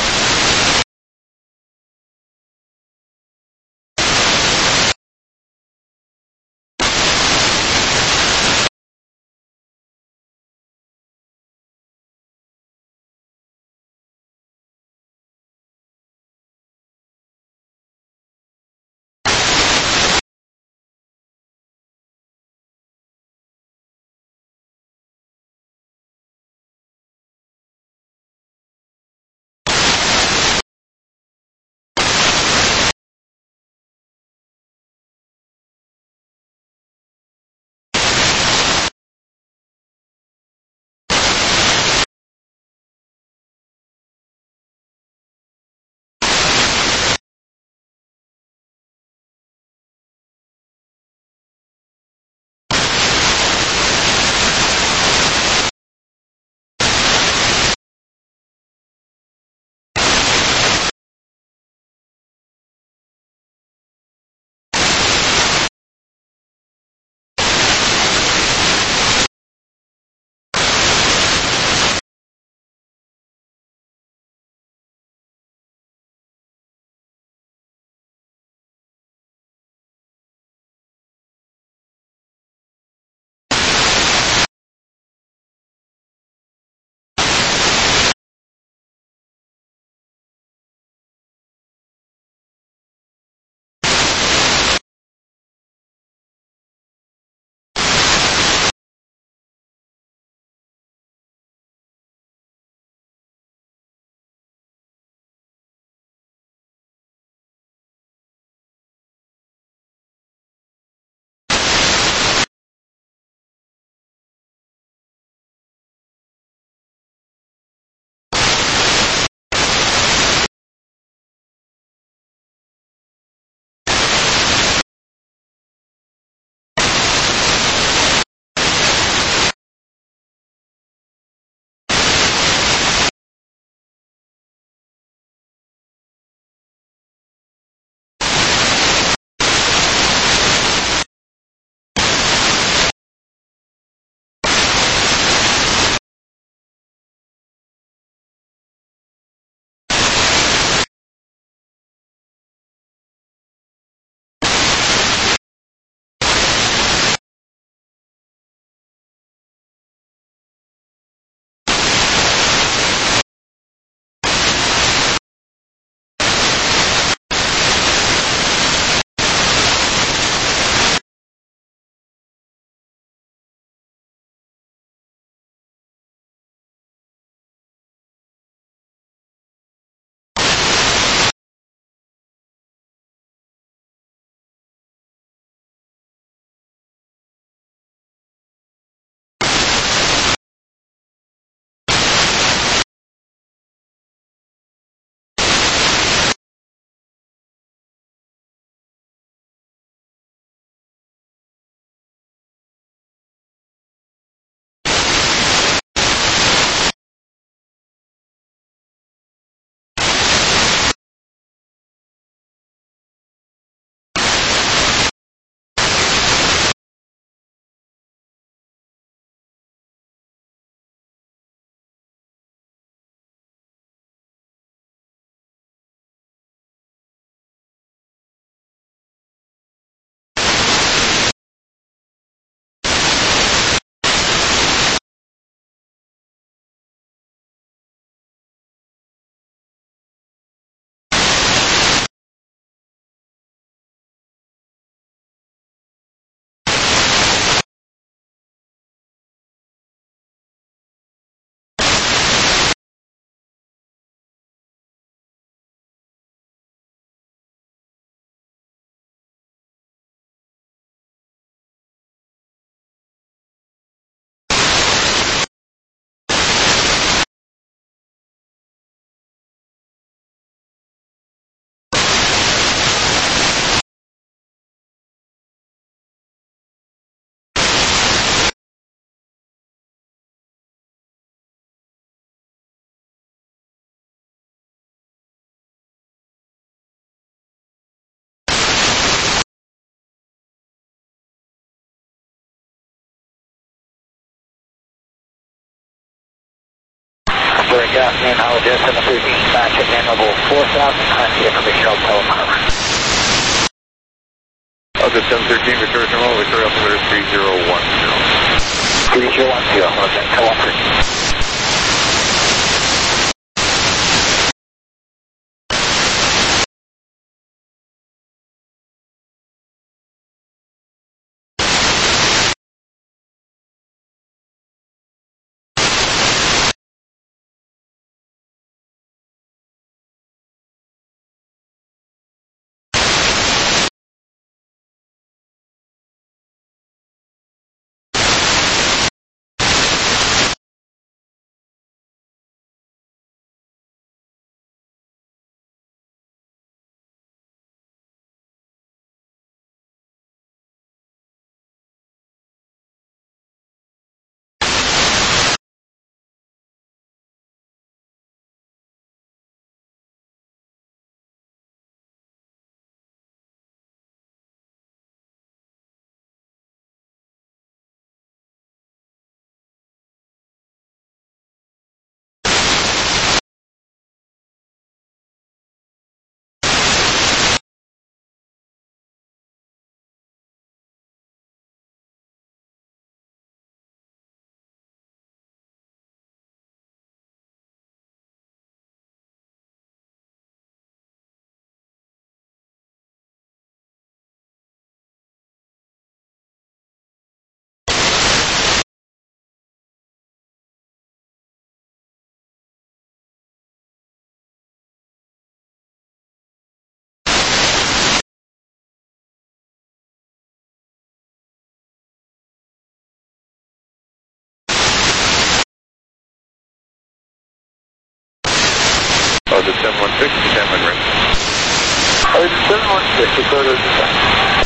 Got me and I'll just 713 back at man level 4000, time to information on telemark. Alpha 713, Victoria Terminal, Victoria Altimeter 3010. 3010, okay, telemark. Alpha 716, stand by ring. Alpha 716, Dakota Descent.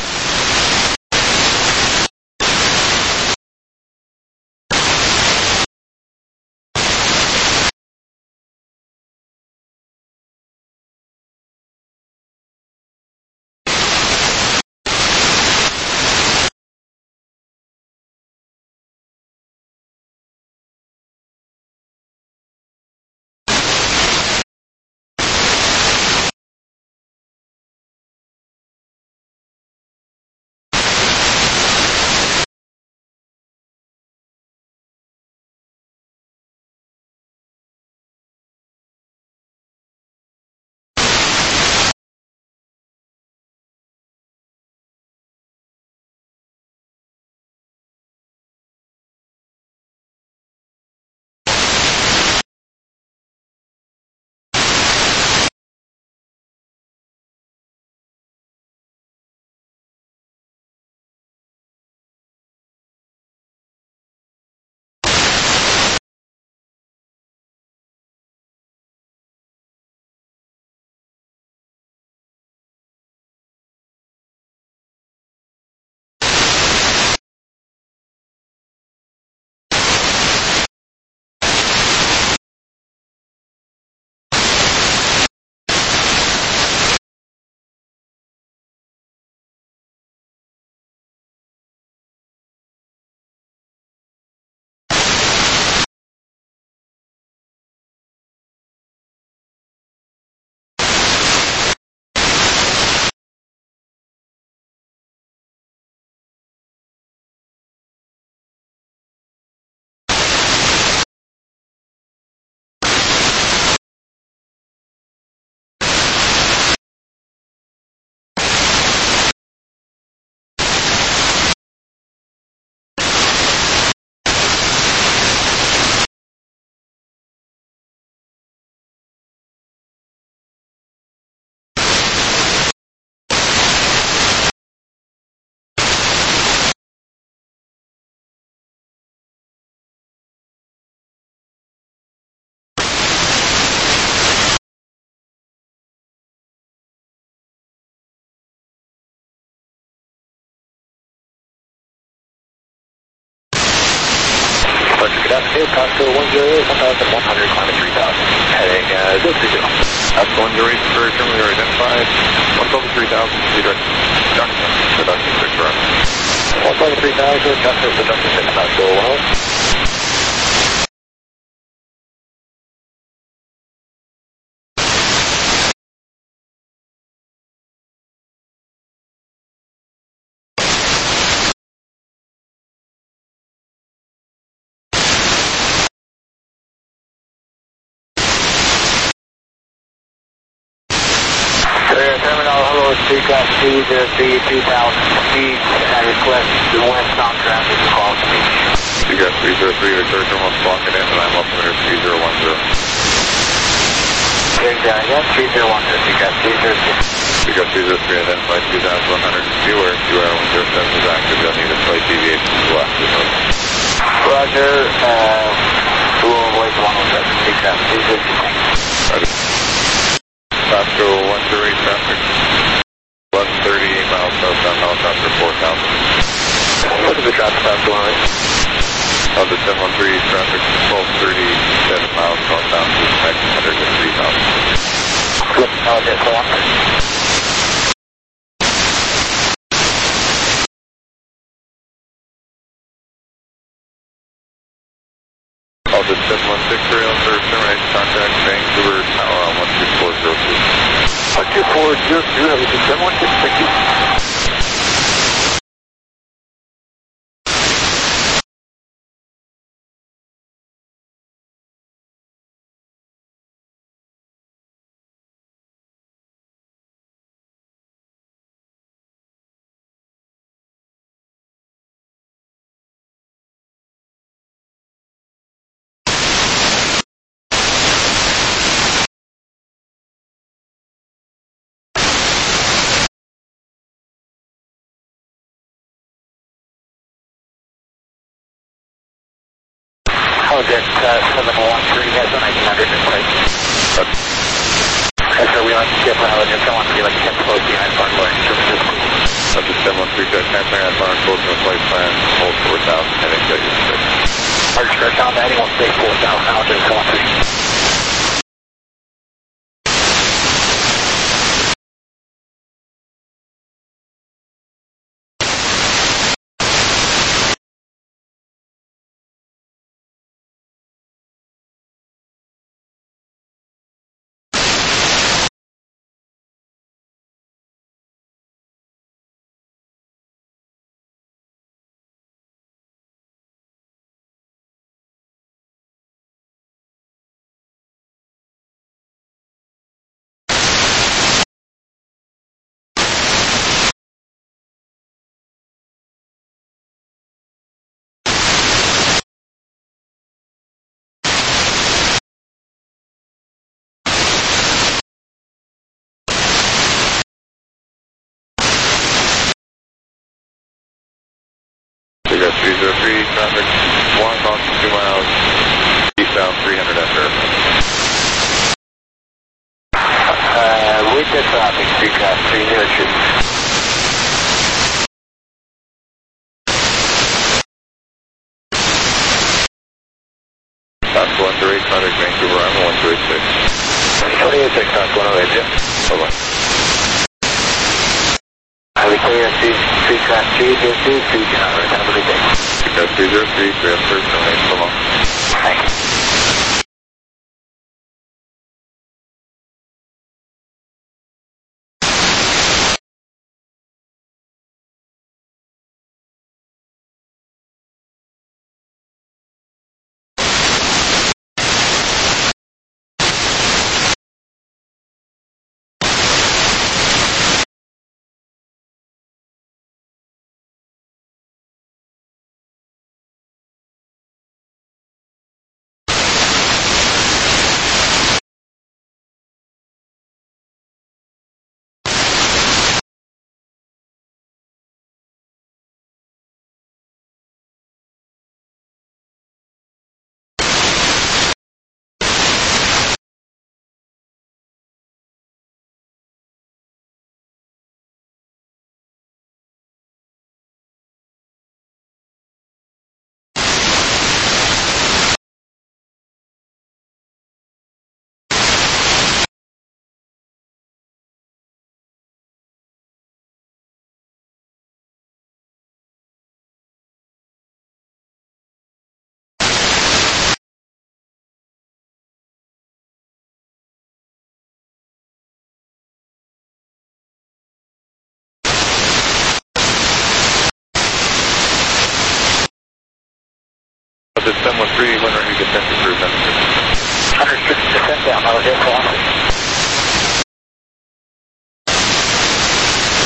Good afternoon, Costco 108, 1100, climbing 3000. Heading 030. Alpha 108, Victoria Terminal, identified. 1,3000, direct Junction, production 6 run. 1,3000, Junction, production 6, Costco 108. Streetcraft 203, 2000 speed, and request the westbound traffic to call to me. Streetcraft 303, Victoria Terminal, blocking in, and I'm altimeter 3010. Here's got 3010, Streetcraft 303. Streetcraft 303, identified 2100, beware, QR 107 is active, you'll need a slight deviation to the left. Roger, we'll avoid 107, Streetcraft 303. Roger. Pasco 108 traffic, 130 miles southbound helicopter 4000. Look at the traffic, Pasco 108. Of the 713 traffic, 1237 miles northbound to next 103,000. Good, I'll get so on. Of the 716 rail for termination contact, Vancouver Tower on 12402. 12402, that was the 716, thank you. Jet 713 has a 1900 in place. And so we like to get out of it. Don't want to be like 10 close behind Farm Boy. Up to 713, Jet Camping at Farm, close to the flight plan, hold 4000, heading to your 6. Arch Stretch on that, anyone stay 4000, I'll just go on 3. We got 303 traffic, 1 bound 2 miles, eastbound 300 after. With the traffic, Streetcraft 302. Pasco 108, contact Vancouver, I'm 126. 28 Pasco 108, yeah. Bye-bye. I would clear Streetcraft 302, have a good day. Streetcraft 303, clear for termination, so long. Thanks. Up to 713, when ready to descend to cruise, Understood, descent down, I'll get on.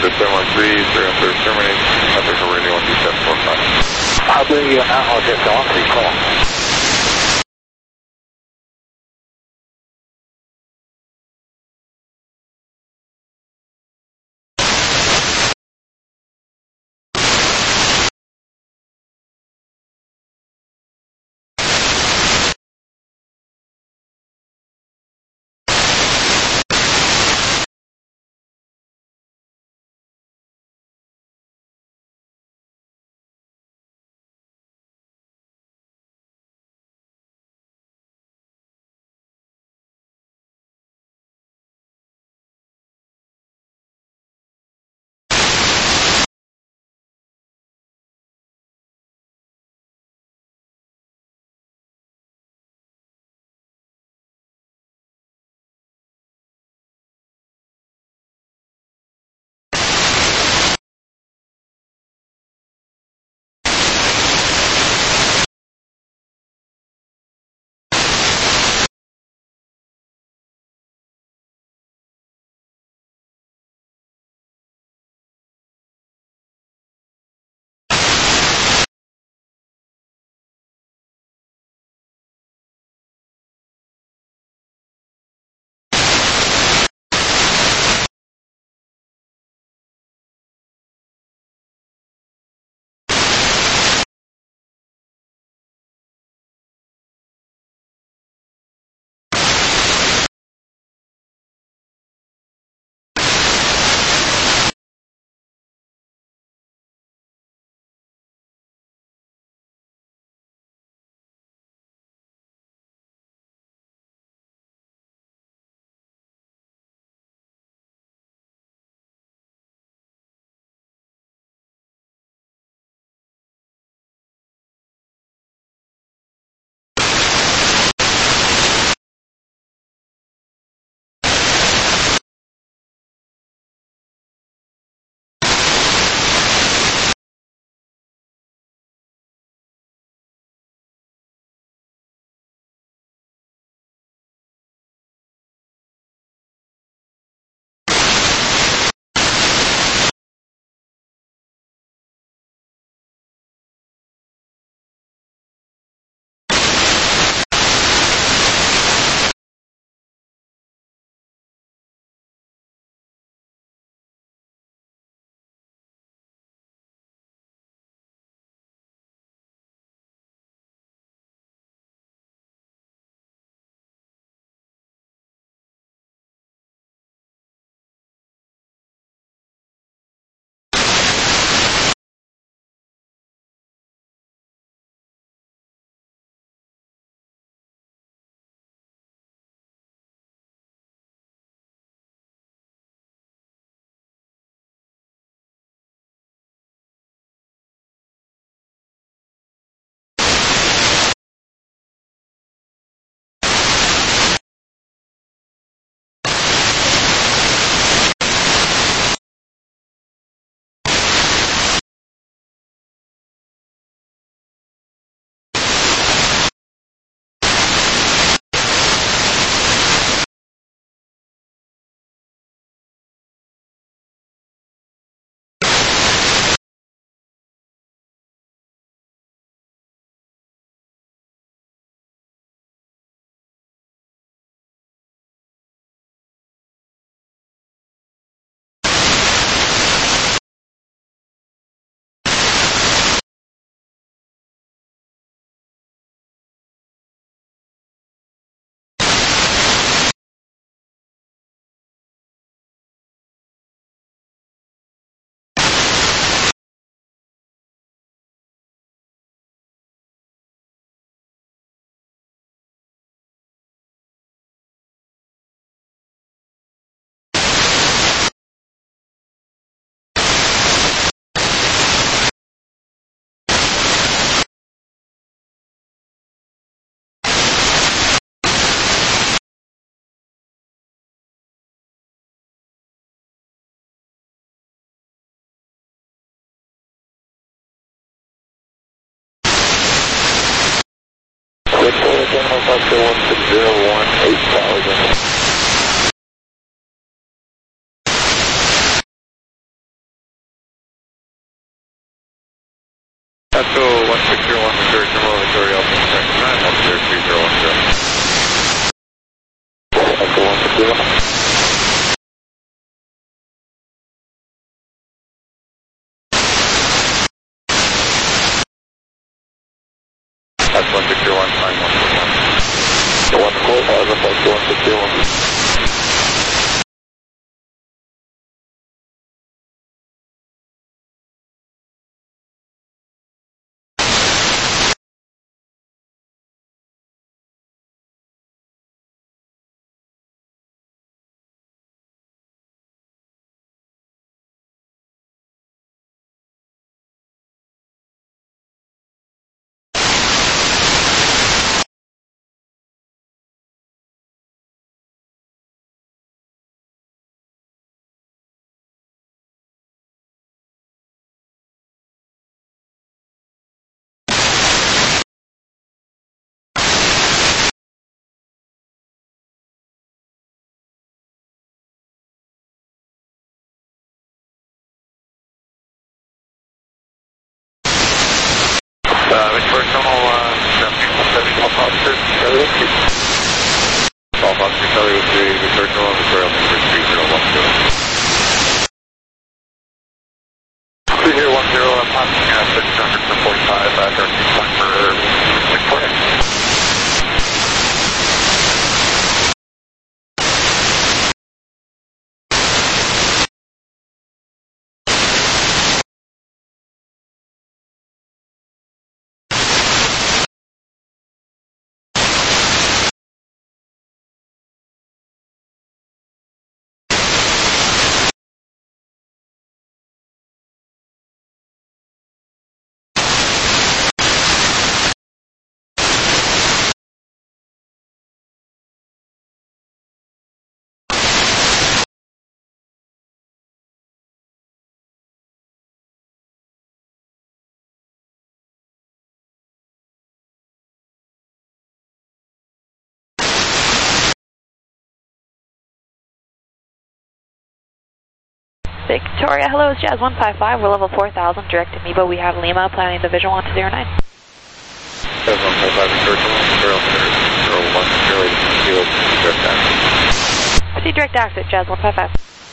Center 713, 303 terminate, official radio 12745. I'll bring you an outlaw just off the call. General Buster 1601, 8000. That's 1601, flying 141. 145, approach 1601. Victoria Terminal, 12 officers, Charlie with you. 12 officers, Charlie with you, Victoria Terminal, Victoria number 3010. 3010, I'm passing 600 for 45, directing point for Victoria. Victoria, hello, it's Jazz 155. We're level 4000, direct to Mebo. We have Lima planning the Vision 1 to 09. Jazz 155, Victoria Terminal, Victoria 01, Charlie with you, direct access. Proceed direct exit, Jazz 155.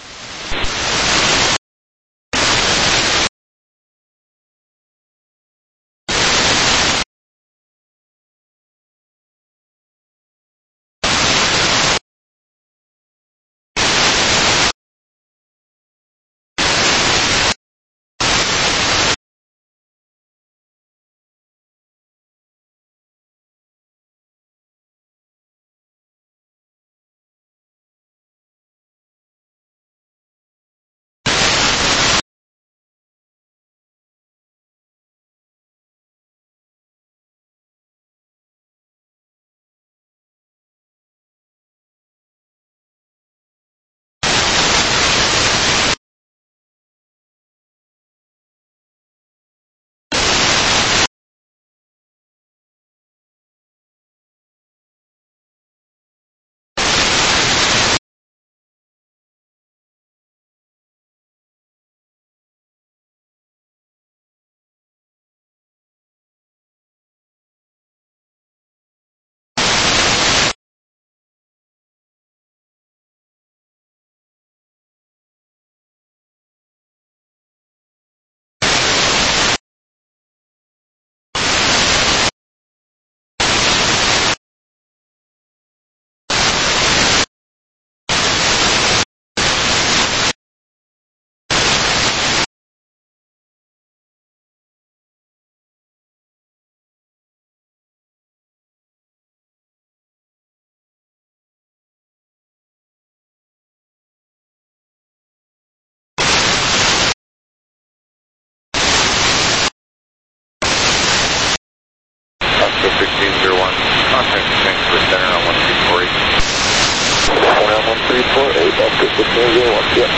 Oscar 1601, contact exchange for center on 1348. 1348, Oscar 1601, yep.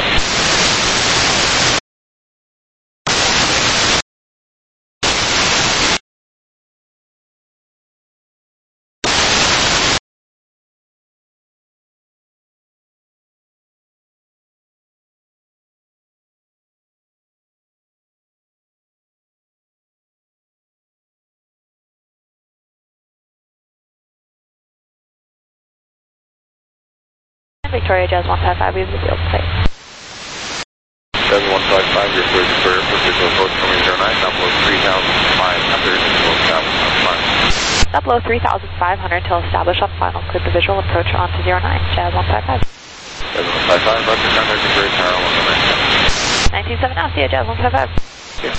Victoria, Jazz 155, we have the field plate. Jazz 155, your first for visual approach coming 09, number 3500, and will travel on 5. Up low 3,500 until established on final. Clear the visual approach onto 09, Jazz 155. Jazz 155, roger, contact the Great Tower 119. 197 now, see ya, Jazz 155. Yeah.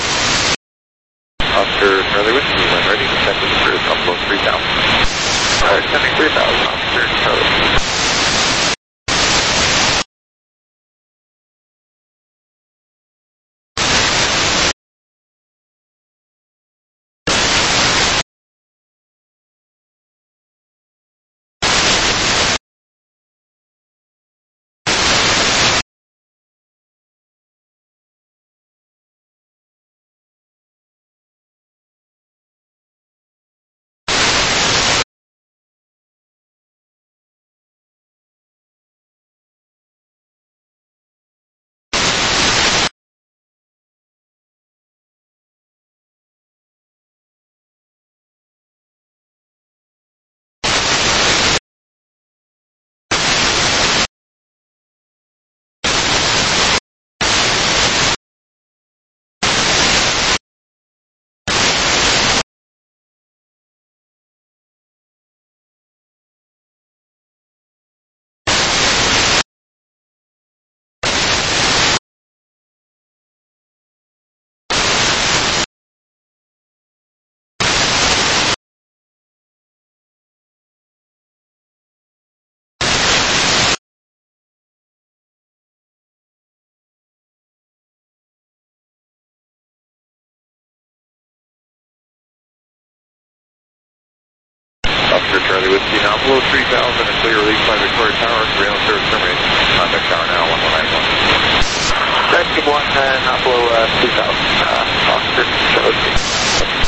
Oscar Charlie Whiskey, when ready, descend to the cruise, up low 3,000. Alright, descending 3,000, Oscar Charlie. Oscar Charlie Whiskey, now below 3,000 and clear release by Victoria Tower, ground service terminated. Contact tower now, 1191. Rescue 1, not below 2,000. Oscar Charlie Whiskey.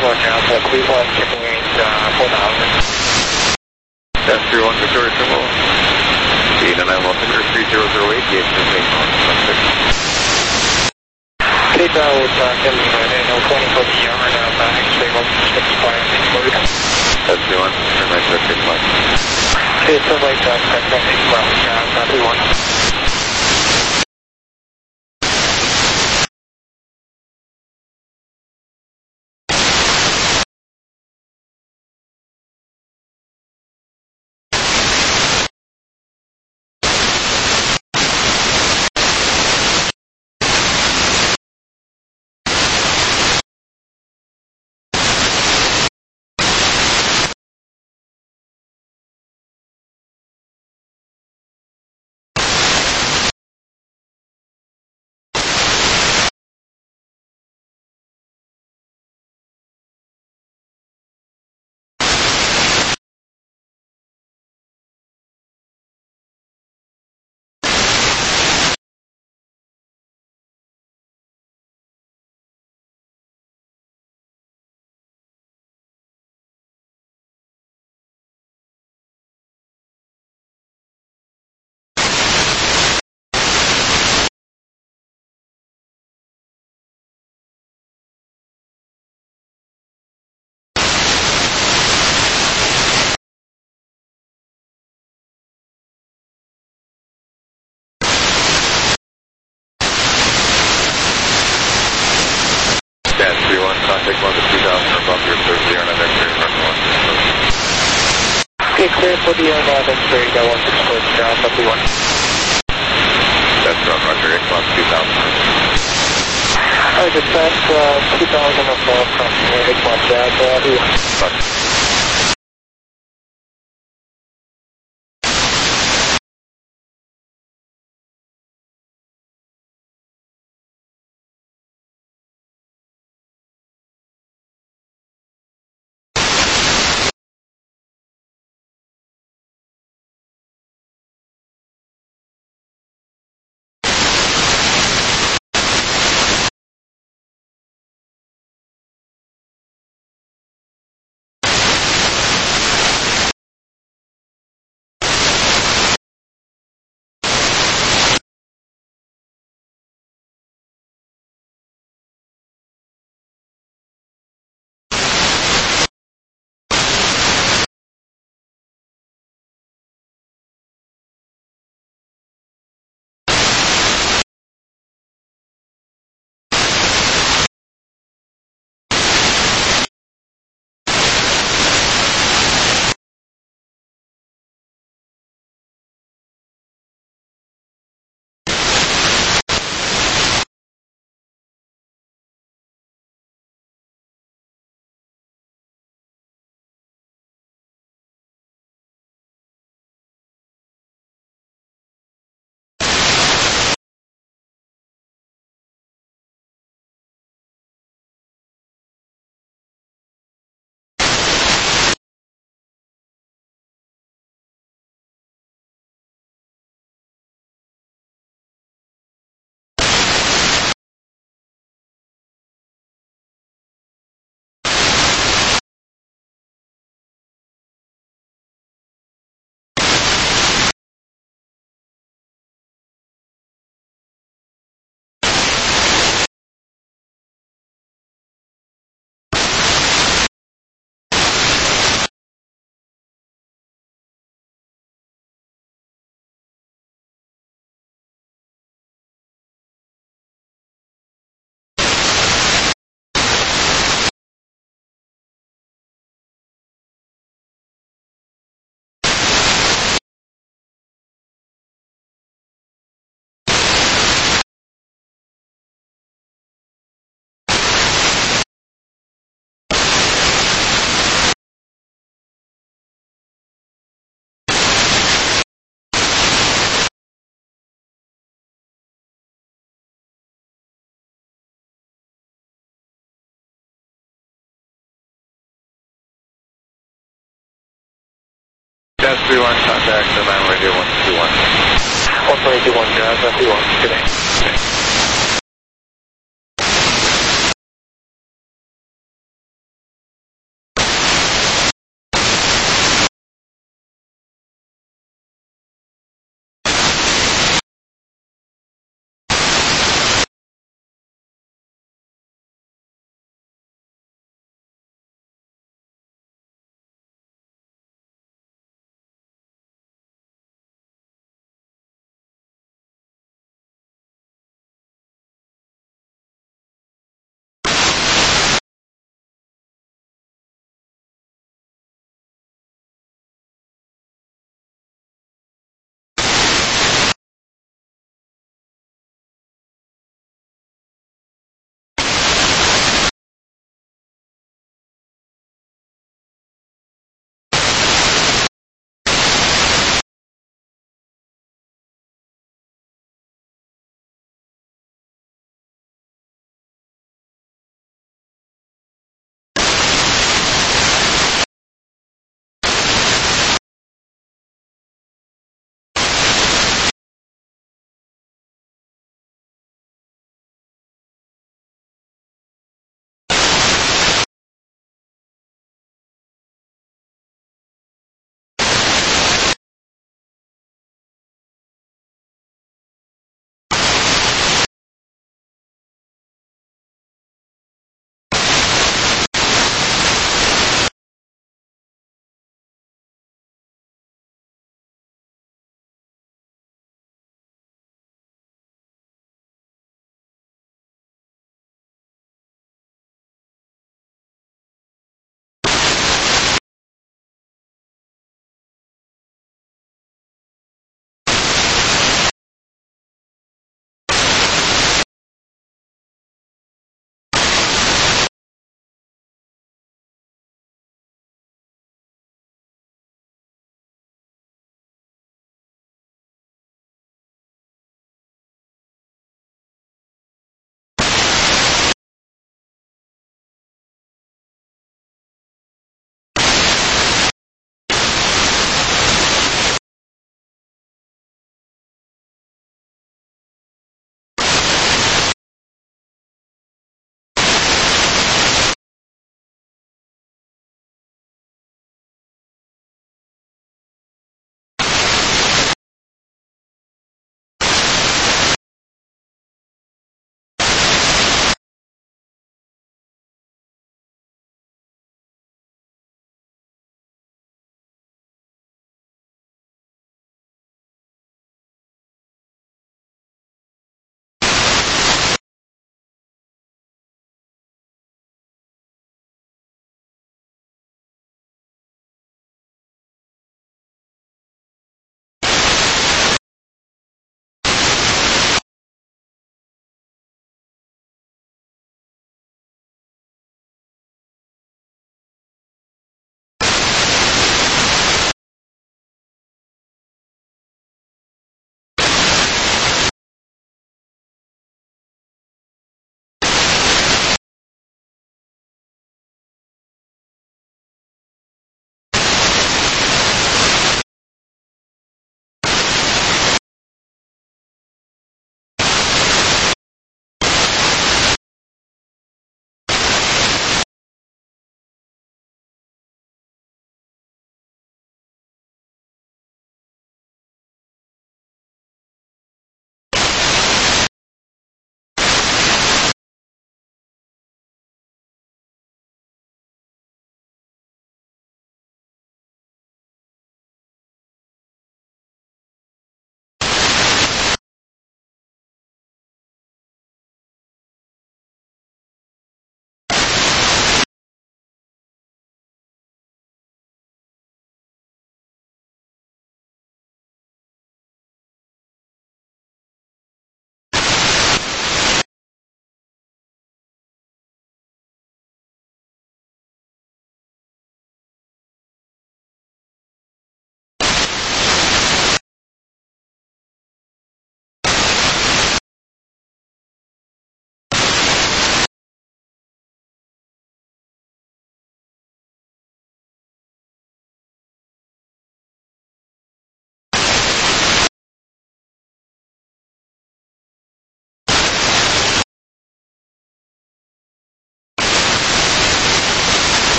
Similar ground, Cleveland, shipping range 4,000. That's 31 Victoria Symbol. Data 916-3008, gauge Cape with Kelly, and no planning for the yarn, X-ray 165, That's 31, turn right to 65. Okay, turn right, correct, 31. Dash 31, contact 1 to 2000 or above your third year and X-ray running 164. Okay, clear for the X-ray, 164, ground, 31. That's from Roger, X1 2000. Alright, dispatch 2000 above from X1 Jazz, 31. Dash 31, contact the 9 radio 121. 121, ground, 31, good day.